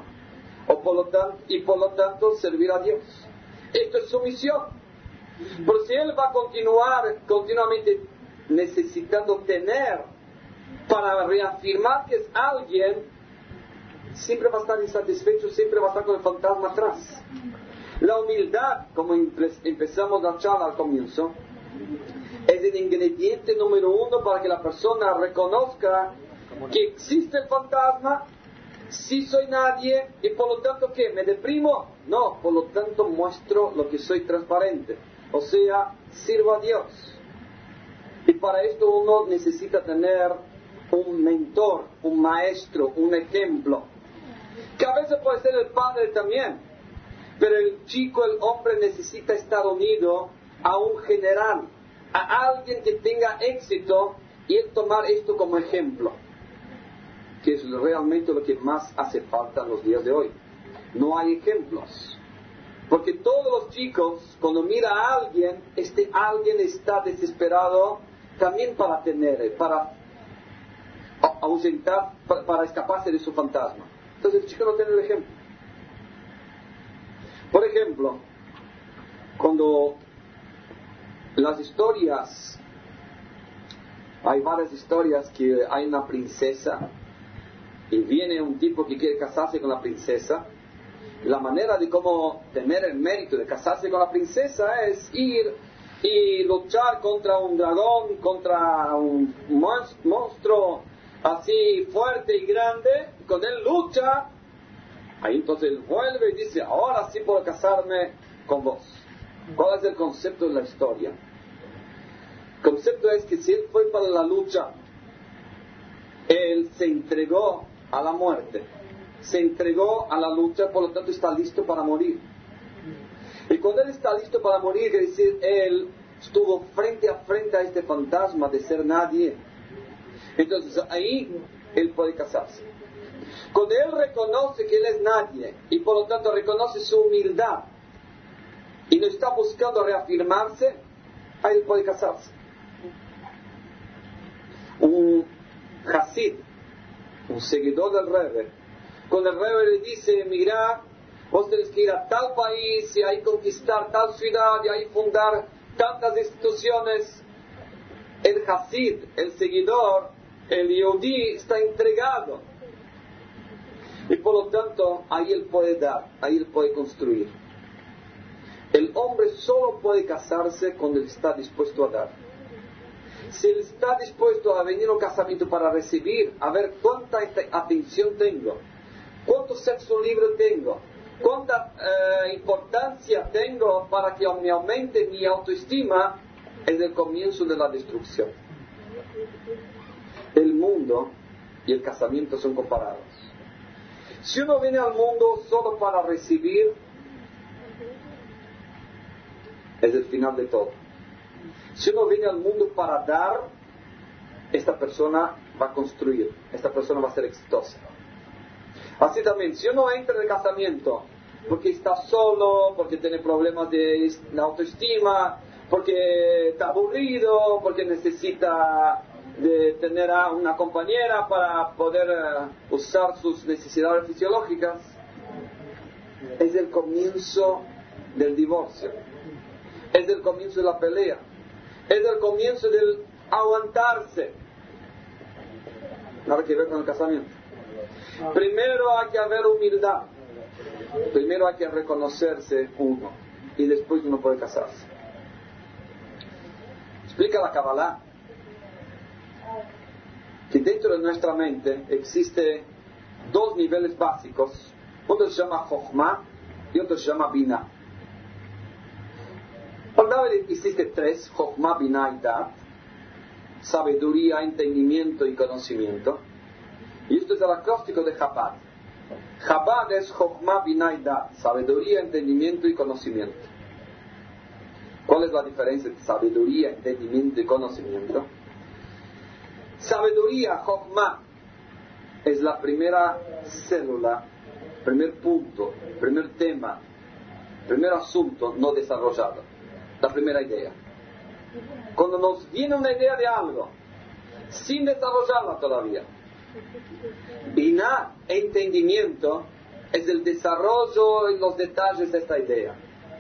Y por lo tanto servir a Dios. Esto es su misión. Pero si él va a continuar continuamente necesitando tener para reafirmar que es alguien, siempre va a estar insatisfecho, siempre va a estar con el fantasma atrás. La humildad, como empezamos la charla al comienzo, es el ingrediente número uno para que la persona reconozca que existe el fantasma, si soy nadie, y por lo tanto, ¿qué? ¿Me deprimo? No, por lo tanto muestro lo que soy transparente, o sea, sirvo a Dios. Y para esto uno necesita tener un mentor, un maestro, un ejemplo, que a veces puede ser el padre también, pero el chico, el hombre necesita estar unido a un general, a alguien que tenga éxito, y él tomar esto como ejemplo, que es realmente lo que más hace falta en los días de hoy. No hay ejemplos, porque todos los chicos, cuando mira a alguien, este alguien está desesperado también para tener, para ausentar, para escaparse de su fantasma. Entonces el chico no tiene el ejemplo. Por ejemplo, cuando las historias, hay varias historias que hay una princesa y viene un tipo que quiere casarse con la princesa, la manera de cómo tener el mérito de casarse con la princesa es ir y luchar contra un dragón, contra un monstruo así fuerte y grande. Con él lucha, ahí entonces él vuelve y dice, ahora sí puedo casarme con vos. ¿Cuál es el concepto de la historia? El concepto es que si él fue para la lucha, él se entregó a la muerte, se entregó a la lucha, por lo tanto está listo para morir. Y cuando él está listo para morir, quiere decir, él estuvo frente a frente a este fantasma de ser nadie. Entonces ahí él puede casarse. Cuando él reconoce que él es nadie y por lo tanto reconoce su humildad y no está buscando reafirmarse, ahí él puede casarse. Un Hasid, un seguidor del Rebbe, cuando el Rebbe le dice, mira, vos tenés que ir a tal país y ahí conquistar tal ciudad y ahí fundar tantas instituciones, el Hasid, el seguidor, el Yehudí está entregado y por lo tanto ahí él puede dar, ahí él puede construir. El hombre solo puede casarse cuando él está dispuesto a dar. Si él está dispuesto a venir a un casamiento para recibir, a ver cuánta atención tengo, ¿Cuánto sexo libre tengo? ¿Cuánta importancia tengo para que me aumente mi autoestima? Es el comienzo de la destrucción. El mundo y el casamiento son comparados. Si uno viene al mundo solo para recibir, es el final de todo. Si uno viene al mundo para dar, esta persona va a construir, esta persona va a ser exitosa. Así también, si uno entra en el casamiento porque está solo, porque tiene problemas de autoestima, porque está aburrido, porque necesita de tener a una compañera para poder usar sus necesidades fisiológicas, es el comienzo del divorcio, es el comienzo de la pelea, es el comienzo del aguantarse. Nada que ver con el casamiento. Primero hay que haber humildad, primero hay que reconocerse uno y después uno puede casarse. Explica la Kabbalah que dentro de nuestra mente existe dos niveles básicos. Uno se llama Chokhmah y otro se llama Binah. Para existe tres: Chokhmah, Binah y Dat. Sabiduría, entendimiento y conocimiento. Y esto es el acróstico de Chabad. Chabad es Chokhmah, Binah y Dat. Sabiduría, entendimiento y conocimiento. ¿Cuál es la diferencia entre sabiduría, entendimiento y conocimiento? Sabiduría, Chokhmah, es la primera célula, primer punto, primer tema, primer asunto no desarrollado, la primera idea. Cuando nos viene una idea de algo, sin desarrollarla todavía. Binah, entendimiento, es el desarrollo y los detalles de esta idea.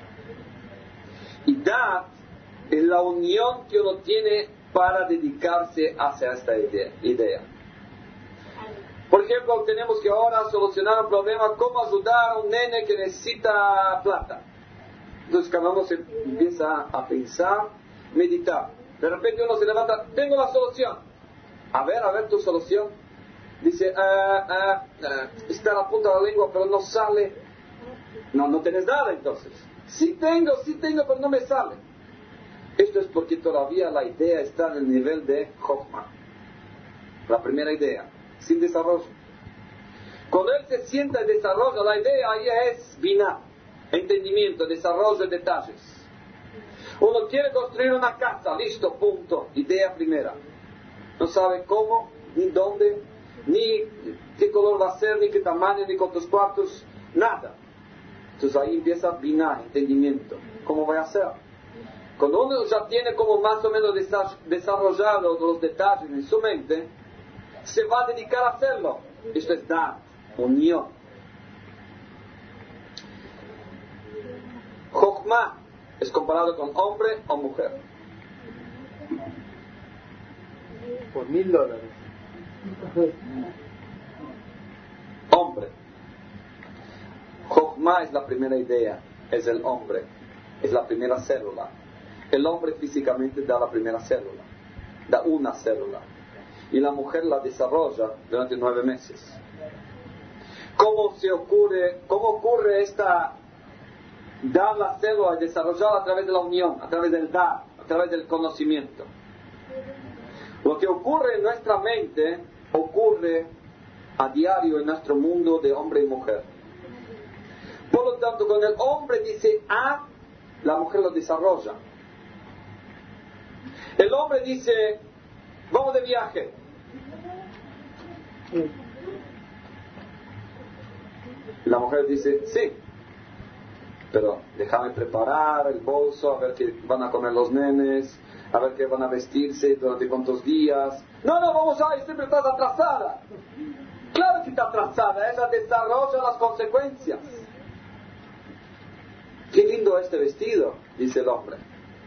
Y Dat es la unión que uno tiene para dedicarse hacia esta idea. Por ejemplo, tenemos que ahora solucionar un problema, cómo ayudar a un nene que necesita plata. Entonces cada uno se empieza a pensar, meditar. De repente uno se levanta, tengo la solución. A ver tu solución. Dice, está a la punta de la lengua, pero no sale. No tenés nada entonces. Sí tengo, pero no me sale. Esto es porque todavía la idea está en el nivel de Chokhmah. La primera idea, sin desarrollo. Cuando él se sienta y desarrolla la idea, ahí es Binah, entendimiento, desarrollo, detalles. Uno quiere construir una casa, listo, punto, idea primera. No sabe cómo, ni dónde, ni qué color va a ser, ni qué tamaño, ni cuántos cuartos, nada. Entonces ahí empieza Binah, entendimiento. ¿Cómo voy a hacer? Cuando uno ya tiene como más o menos desarrollado los detalles en su mente, se va a dedicar a hacerlo. Esto es Dat, unión. Chokhmah es comparado con hombre o mujer. Por $1,000. Hombre. Chokhmah es la primera idea, es el hombre, es la primera célula. El hombre físicamente da la primera célula, da una célula, y la mujer la desarrolla durante 9 meses. ¿Cómo ocurre esta dar la célula y desarrollarla a través de la unión, a través del dar, a través del conocimiento? Lo que ocurre en nuestra mente ocurre a diario en nuestro mundo de hombre y mujer. Por lo tanto, cuando el hombre dice A, la mujer lo desarrolla. El hombre dice, vamos de viaje. La mujer dice, sí, pero déjame preparar el bolso, a ver qué van a comer los nenes, a ver qué van a vestirse durante cuántos días. No, vamos a ir, siempre estás atrasada. Claro que está atrasada, ella desarrolla las consecuencias. Qué lindo este vestido, dice el hombre.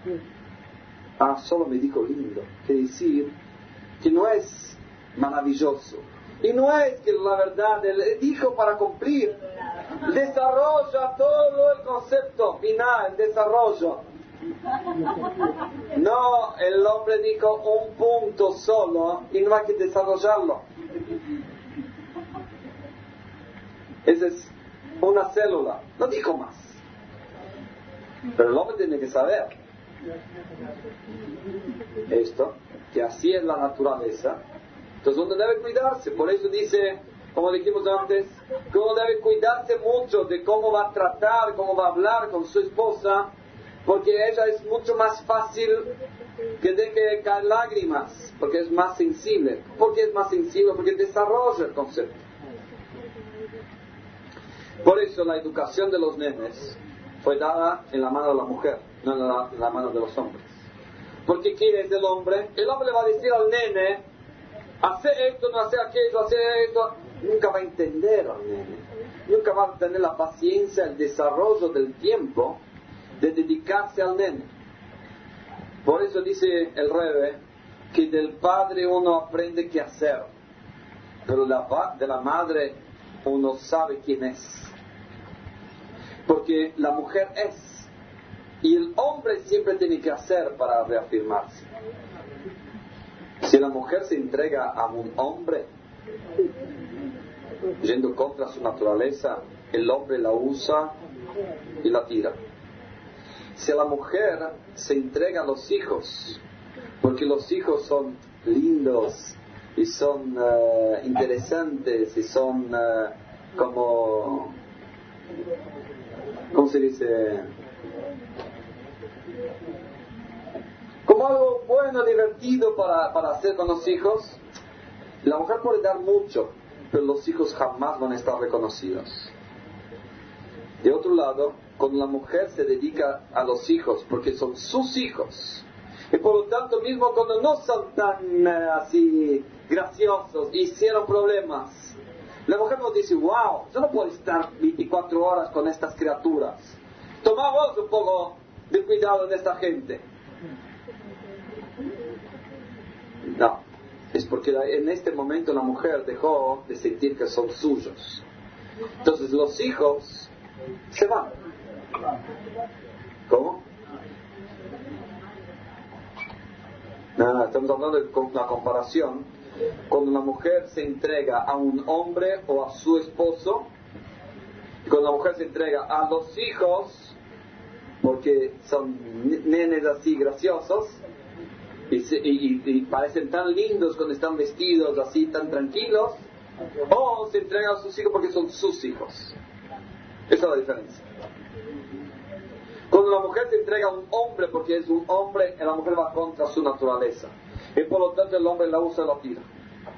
Solo me dijo lindo. Quiere decir que no es maravilloso. Y no es que la verdad, él dijo para cumplir. Desarrolla todo el concepto final, el desarrollo. No, el hombre dijo un punto solo y no hay que desarrollarlo. Esa es una célula. No dijo más. Pero el hombre tiene que saber esto, que así es la naturaleza. Entonces uno debe cuidarse. Por eso dice, como dijimos antes, que uno debe cuidarse mucho de cómo va a tratar, cómo va a hablar con su esposa, porque ella es mucho más fácil que deje caer lágrimas, porque es más sensible. ¿Por qué es más sensible? Porque desarrolla el concepto. Por eso la educación de los nenes fue dada en la mano de la mujer, no en la mano de los hombres. Porque ¿quién es el hombre? El hombre le va a decir al nene, hace esto, no hace aquello, hace esto. Nunca va a entender al nene. Nunca va a tener la paciencia, el desarrollo del tiempo de dedicarse al nene. Por eso dice el Rebbe que del padre uno aprende qué hacer, pero de la madre uno sabe quién es. Porque la mujer es, y el hombre siempre tiene que hacer para reafirmarse. Si la mujer se entrega a un hombre, yendo contra su naturaleza, el hombre la usa y la tira. Si la mujer se entrega a los hijos, porque los hijos son lindos y son interesantes y son como, ¿cómo se dice? Como algo bueno, divertido para hacer con los hijos. La mujer puede dar mucho, pero los hijos jamás van a estar reconocidos. De otro lado, cuando la mujer se dedica a los hijos, porque son sus hijos, y por lo tanto mismo cuando no son tan así graciosos, hicieron problemas, la mujer nos dice, wow, yo no puedo estar 24 horas con estas criaturas. Tomamos un poco de cuidado de esta gente. No, es porque en este momento la mujer dejó de sentir que son suyos. Entonces los hijos se van. ¿Cómo? No, estamos hablando de una comparación. Cuando la mujer se entrega a un hombre o a su esposo, y cuando la mujer se entrega a los hijos, porque son nenes así graciosos, y parecen tan lindos cuando están vestidos así tan tranquilos, o se entrega a sus hijos porque son sus hijos. Esa es la diferencia. Cuando la mujer se entrega a un hombre porque es un hombre, la mujer va contra su naturaleza, y por lo tanto el hombre la usa y la tira.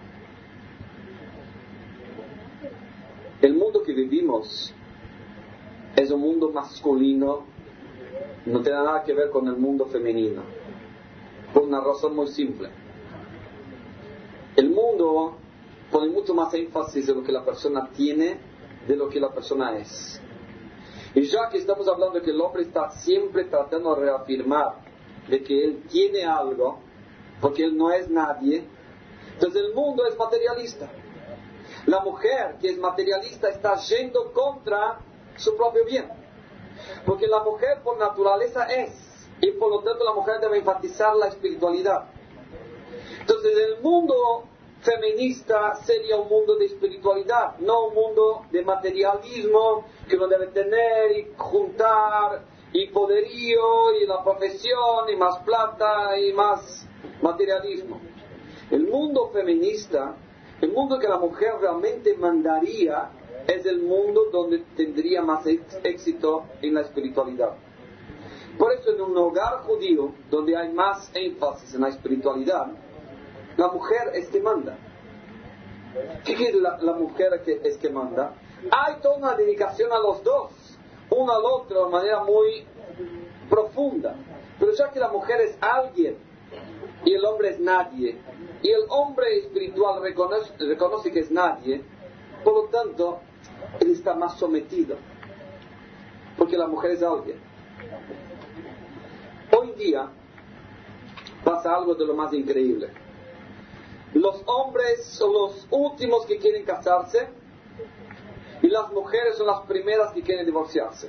El mundo que vivimos es un mundo masculino, no tiene nada que ver con el mundo femenino, por una razón muy simple. El mundo pone mucho más énfasis en lo que la persona tiene de lo que la persona es. Y ya que estamos hablando de que el hombre está siempre tratando de reafirmar de que él tiene algo, porque él no es nadie, entonces el mundo es materialista. La mujer que es materialista está yendo contra su propio bien, porque la mujer por naturaleza es, y por lo tanto la mujer debe enfatizar la espiritualidad. Entonces el mundo feminista sería un mundo de espiritualidad, no un mundo de materialismo que uno debe tener y juntar y poderío y la profesión y más plata y más materialismo. El mundo feminista, el mundo que la mujer realmente mandaría, es el mundo donde tendría más éxito en la espiritualidad. Por eso en un hogar judío donde hay más énfasis en la espiritualidad, la mujer es que manda. ¿Qué quiere la mujer que es que manda? Hay toda una dedicación a los dos, uno al otro de manera muy profunda. Pero ya que la mujer es alguien y el hombre es nadie, y el hombre espiritual reconoce que es nadie, por lo tanto, él está más sometido, porque la mujer es alguien. Hoy día pasa algo de lo más increíble. Los hombres son los últimos que quieren casarse y las mujeres son las primeras que quieren divorciarse.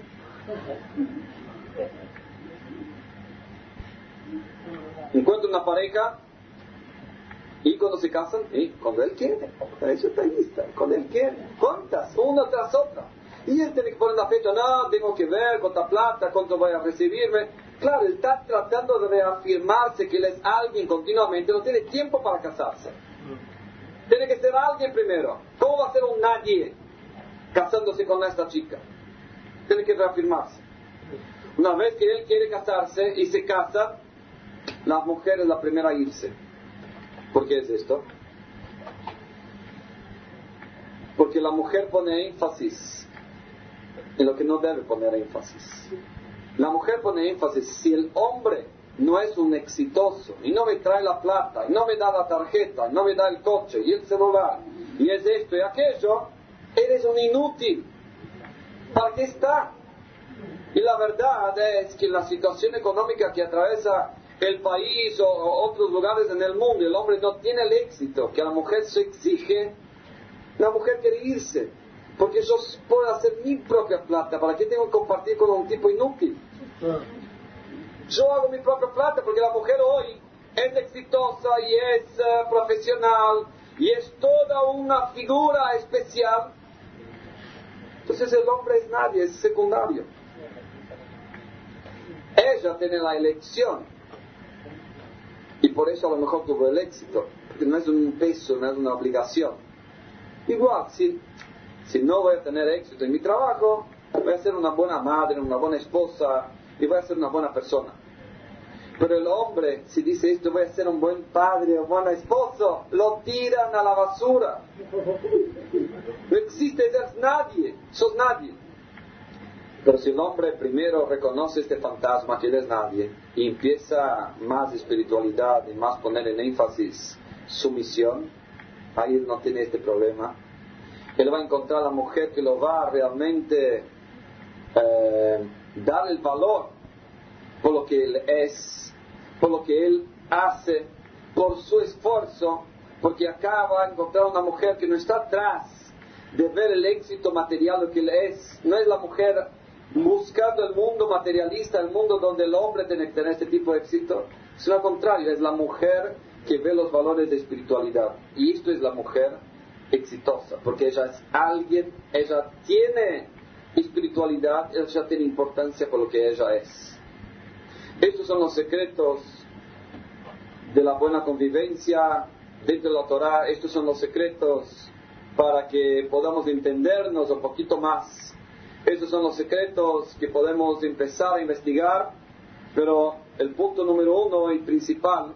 Encuentro una pareja Y cuando se casan, cuando él quiere, eso está lista, cuando él quiere. ¿Cuántas? Una tras otra. Y él tiene que poner una fecha, no, tengo que ver cuánta plata, cuánto voy a recibirme. Claro, él está tratando de reafirmarse que él es alguien continuamente, no tiene tiempo para casarse. Tiene que ser alguien primero. ¿Cómo va a ser un nadie casándose con esta chica? Tiene que reafirmarse. Una vez que él quiere casarse y se casa, la mujer es la primera a irse. ¿Por qué es esto? Porque la mujer pone énfasis en lo que no debe poner énfasis. La mujer pone énfasis, si el hombre no es un exitoso, y no me trae la plata, y no me da la tarjeta, y no me da el coche, y el celular, y es esto y aquello, eres un inútil. ¿Para qué está? Y la verdad es que la situación económica que atraviesa el país o otros lugares en el mundo, el hombre no tiene el éxito que a la mujer se exige. La mujer quiere irse, porque yo puedo hacer mi propia plata. ¿Para qué tengo que compartir con un tipo inútil? Yo hago mi propia plata porque la mujer hoy es exitosa y es profesional y es toda una figura especial. Entonces el hombre es nadie, es secundario. Ella tiene la elección y por eso a lo mejor tuvo el éxito, porque no es un peso, no es una obligación. Igual, si no voy a tener éxito en mi trabajo, voy a ser una buena madre, una buena esposa y voy a ser una buena persona. Pero el hombre, si dice esto, voy a ser un buen padre o buen esposo, lo tiran a la basura. No existe, eres nadie, sos nadie. Pero si el hombre primero reconoce este fantasma que él es nadie y empieza más espiritualidad y más poner en énfasis su misión, ahí él no tiene este problema. Él va a encontrar a la mujer que lo va a realmente dar el valor por lo que él es, por lo que él hace, por su esfuerzo, porque acá va a encontrar una mujer que no está atrás de ver el éxito material lo que él es. No es la mujer buscando el mundo materialista, el mundo donde el hombre tiene que tener este tipo de éxito, sino al contrario, es la mujer que ve los valores de espiritualidad. Y esto es la mujer exitosa, porque ella es alguien, ella tiene espiritualidad, ella tiene importancia por lo que ella es. Estos son los secretos de la buena convivencia dentro de la Torah. Estos son los secretos para que podamos entendernos un poquito más. Estos son los secretos que podemos empezar a investigar, pero el punto número uno y principal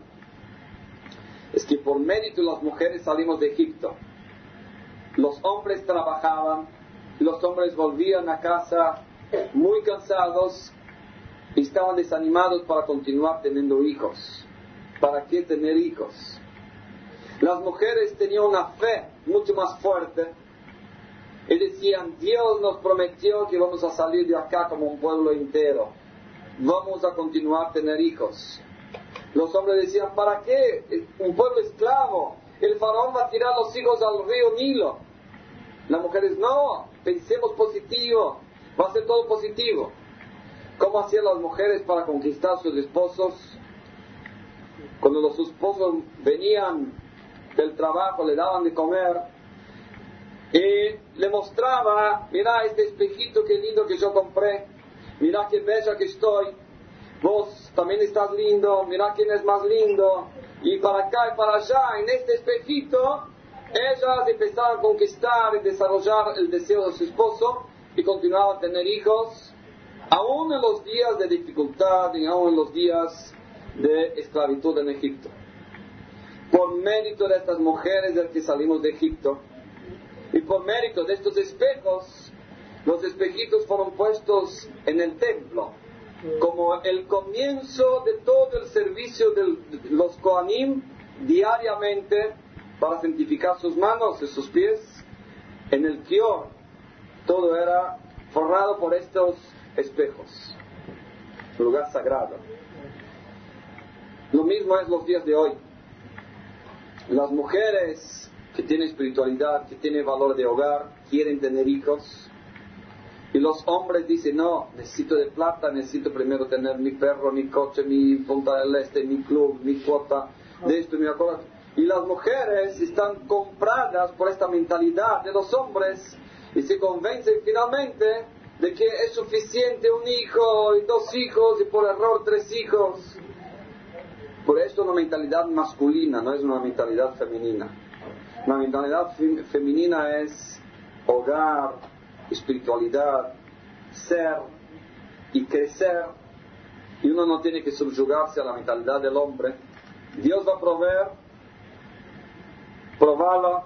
es que por mérito de las mujeres salimos de Egipto. Los hombres trabajaban, los hombres volvían a casa muy cansados y estaban desanimados para continuar teniendo hijos. ¿Para qué tener hijos? Las mujeres tenían una fe mucho más fuerte y decían, Dios nos prometió que vamos a salir de acá como un pueblo entero. Vamos a continuar tener hijos. Los hombres decían, ¿para qué? Un pueblo esclavo. El faraón va a tirar los hijos al río Nilo. Las mujeres, no, pensemos positivo. Va a ser todo positivo. ¿Cómo hacían las mujeres para conquistar a sus esposos? Cuando los esposos venían del trabajo, le daban de comer y le mostraba, mira este espejito que lindo que yo compré, mira qué bella que estoy, vos también estás lindo, mira quién es más lindo, y para acá y para allá, en este espejito, ellas empezaron a conquistar y desarrollar el deseo de su esposo y continuaban a tener hijos, aún en los días de dificultad y aún en los días de esclavitud en Egipto. Por mérito de estas mujeres del que salimos de Egipto y por mérito de estos espejos, los espejitos fueron puestos en el templo como el comienzo de todo el servicio de los Kohanim diariamente para santificar sus manos y sus pies. En el Kior todo era forrado por estos espejos, lugar sagrado. Lo mismo es los días de hoy. Las mujeres que tienen espiritualidad, que tienen valor de hogar, quieren tener hijos. Y los hombres dicen, no, necesito de plata, necesito primero tener mi perro, mi coche, mi Punta del Este, mi club, mi cuota, de esto, mi acuerdo. Y las mujeres están compradas por esta mentalidad de los hombres y se convencen finalmente de que es suficiente un hijo y 2 hijos y por error 3 hijos. Por esto es una mentalidad masculina, no es una mentalidad femenina. La mentalidad femenina es hogar, espiritualidad, ser y crecer. Y uno no tiene que subyugarse a la mentalidad del hombre. Dios va a proveer, probarlo.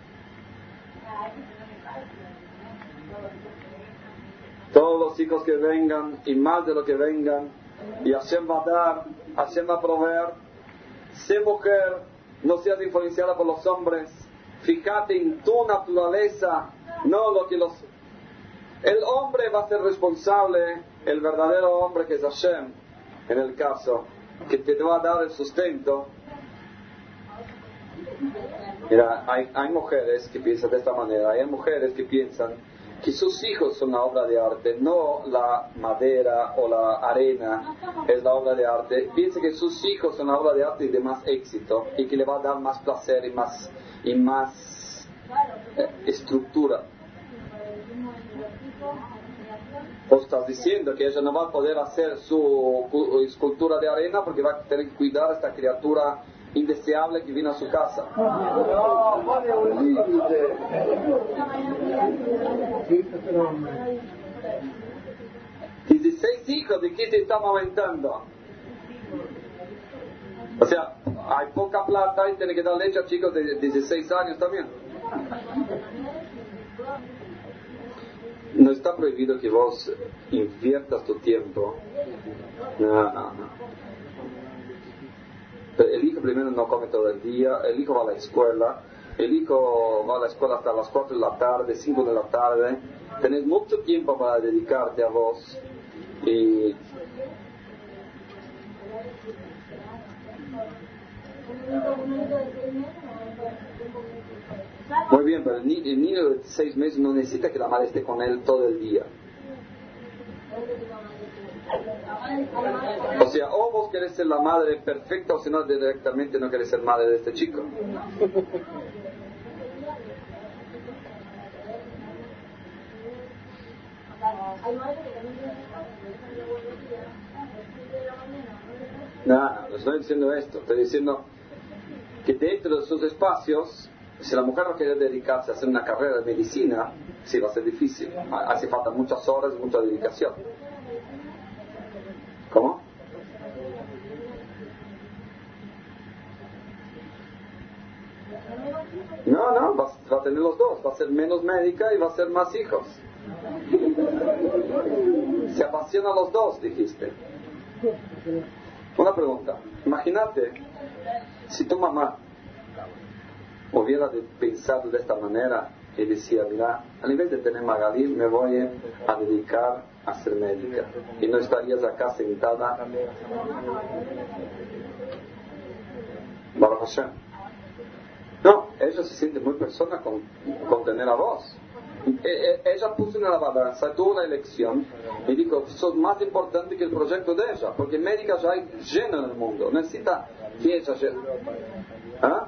Todos los hijos que vengan y más de lo que vengan, y Hashem va a dar, Hashem va a proveer. Sé mujer, no seas influenciada por los hombres. Fíjate en tu naturaleza, no lo que los... El hombre va a ser responsable, el verdadero hombre que es Hashem, en el caso, que te va a dar el sustento. Mira, hay mujeres que piensan de esta manera, hay mujeres que piensan que sus hijos son la obra de arte, no la madera o la arena es la obra de arte. Piensa que sus hijos son la obra de arte y de más éxito, y que le va a dar más placer y más estructura. Vos estás diciendo que ella no va a poder hacer su escultura de arena porque va a tener que cuidar a esta criatura indeseable que vino a su casa. No, pone un límite. 16 hijos, ¿de qué te estamos aumentando? O sea, hay poca plata y tiene que dar leche a chicos de 16 años también. No está prohibido que vos inviertas tu tiempo. No. Pero el hijo primero no come todo el día, el hijo va a la escuela, hasta las 4 de la tarde, 5 de la tarde. Tenés mucho tiempo para dedicarte a vos. Y muy bien, pero el niño de 6 meses no necesita que la madre esté con él todo el día. O sea, o vos querés ser la madre perfecta, o si no, directamente no querés ser madre de este chico. No estoy diciendo esto, estoy diciendo que dentro de sus espacios, si la mujer no quiere dedicarse a hacer una carrera de medicina, sí va a ser difícil, hace falta muchas horas, mucha dedicación. ¿Cómo? No, va a tener los dos, va a ser menos médica y va a ser más hijos. Se apasiona a los dos, dijiste. Una pregunta, imagínate si tu mamá hubiera pensado de esta manera y decía, mira, a nivel de tener Magalí me voy a dedicar a ser médica y no estarías acá sentada. Baruch Hashem. No, ella se siente muy persona con tener a vos. Ella puso en la balanza, tuvo una elección y dijo, sos más importante que el proyecto de ella, porque médicas ya hay lleno en el mundo, necesita que ella ¿ah?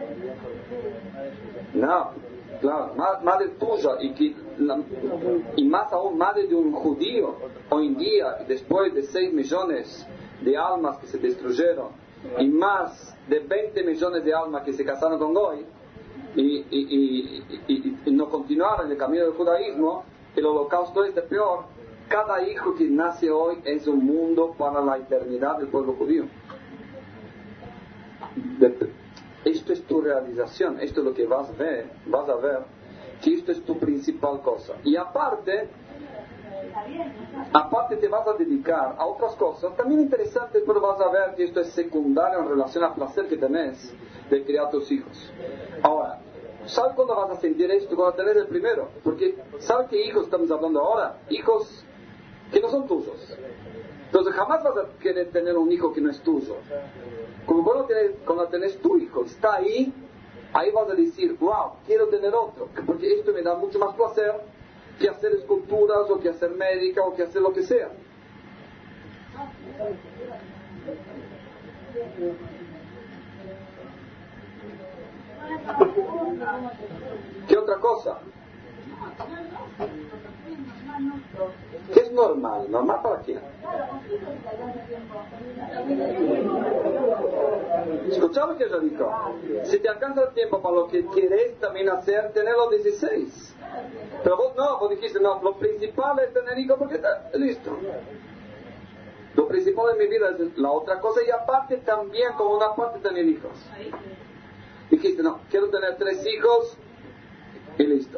No, claro, madre tuya y más aún madre de un judío. Hoy en día, después de 6 millones de almas que se destruyeron y más de 20 millones de almas que se casaron con Goy y no continuaron en el camino del judaísmo, el holocausto es de peor. Cada hijo que nace hoy es un mundo para la eternidad del pueblo judío. Esto es tu realización, esto es lo que vas a ver, que esto es tu principal cosa. Y aparte te vas a dedicar a otras cosas también interesantes, pero vas a ver que esto es secundario en relación al placer que tenés de criar tus hijos. Ahora, ¿sabes cuándo vas a sentir esto? Cuando tenés el primero. Porque ¿sabes qué hijos estamos hablando ahora? Hijos que no son tuyos. Entonces jamás vas a querer tener un hijo que no es tuyo. Como cuando tenés tu hijo, está ahí vas a decir, wow, quiero tener otro, porque esto me da mucho más placer que hacer esculturas, o que hacer médica, o que hacer lo que sea. ¿Qué otra cosa? ¿Qué es normal? ¿Normal para quién? Escucha lo que yo digo. Si te alcanza el tiempo para lo que quieres también hacer, tener los 16. Pero vos no, vos dijiste, no, lo principal es tener hijos porque está listo. Lo principal de mi vida es la otra cosa y aparte también como una parte tener hijos. Dijiste, no, quiero tener 3 hijos y listo.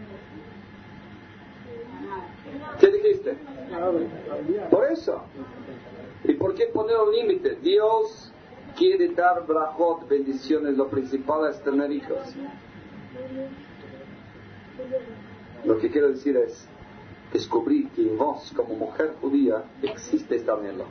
¿Qué dijiste? Por eso. ¿Y por qué poner un límite? Dios quiere dar brajot, bendiciones, lo principal es tener hijos. Lo que quiero decir es descubrir que en vos, como mujer judía, existe este anhelo.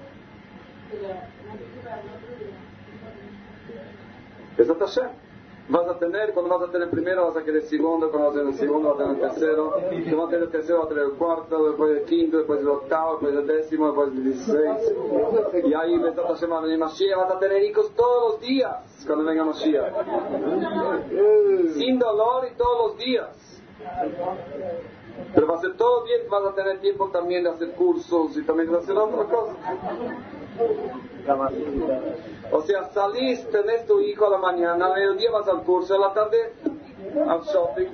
Besat Hashem. Vas a tener, cuando vas a tener el primero, vas a querer el segundo, cuando vas a tener el segundo, vas a tener el tercero, cuando vas a tener el tercero, vas a tener el cuarto, después el quinto, después el octavo, después el décimo, después el 16. Y ahí, Besat Hashem, va a venir Mashiach, vas a tener hijos todos los días, cuando venga Mashiach. Sin dolor y todos los días. Pero va a ser todo bien, vas a tener tiempo también de hacer cursos y también de hacer otras cosas. O sea, salís, tenés tu hijo a la mañana, al mediodía vas al curso, a la tarde al shopping.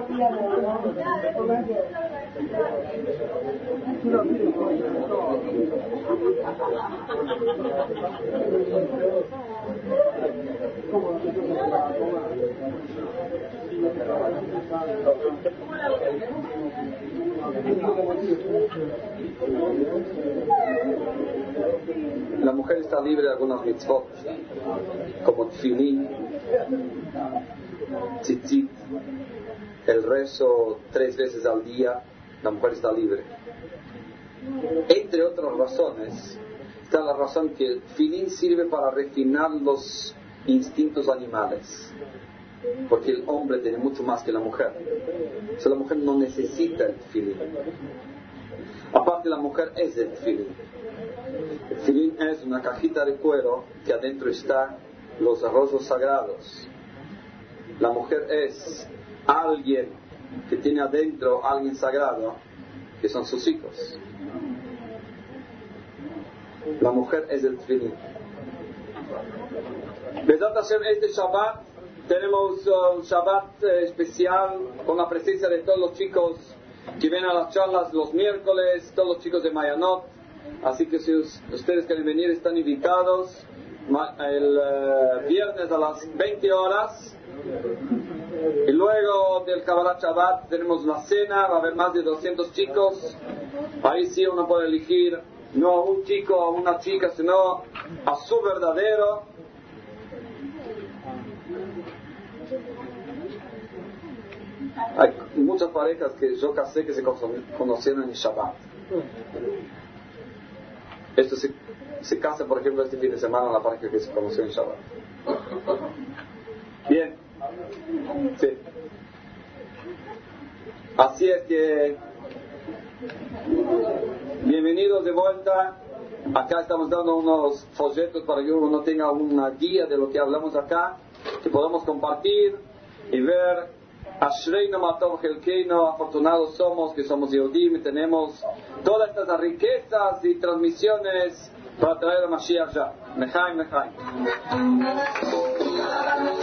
La mujer está libre de algunas mitzvot, como tefilín, tzitzit, el rezo 3 veces al día. La mujer está libre. Entre otras razones, está la razón que el tefilín sirve para refinar los instintos animales, porque el hombre tiene mucho más que la mujer. O sea, la mujer no necesita el tefilín. Aparte, la mujer es el tefilín. El tefilín es una cajita de cuero que adentro está los arrozos sagrados. La mujer es alguien que tiene adentro alguien sagrado, que son sus hijos. La mujer es el tefilín. Besat Hashem, este Shabbat tenemos un Shabbat especial con la presencia de todos los chicos que vienen a las charlas los miércoles, todos los chicos de Mayanot. Así que si ustedes quieren venir, están invitados. El viernes a las 20 horas. Y luego del Kabbalah Shabbat tenemos la cena, va a haber más de 200 chicos. Ahí sí uno puede elegir no a un chico o a una chica, sino a su verdadero. Hay muchas parejas que yo casé que se conocieron en Shabbat. Esto se casa, por ejemplo, este fin de semana la pareja que se conoció en Shabbat. Bien. Sí. Así es que bienvenidos de vuelta. Acá estamos dando unos folletos para que uno tenga una guía de lo que hablamos acá, que podamos compartir y ver. Ashreinu Matov Helkeinu, afortunados somos que somos Yehudim y tenemos todas estas riquezas y transmisiones para traer a Mashiach ya. Mechaim, Mechaim.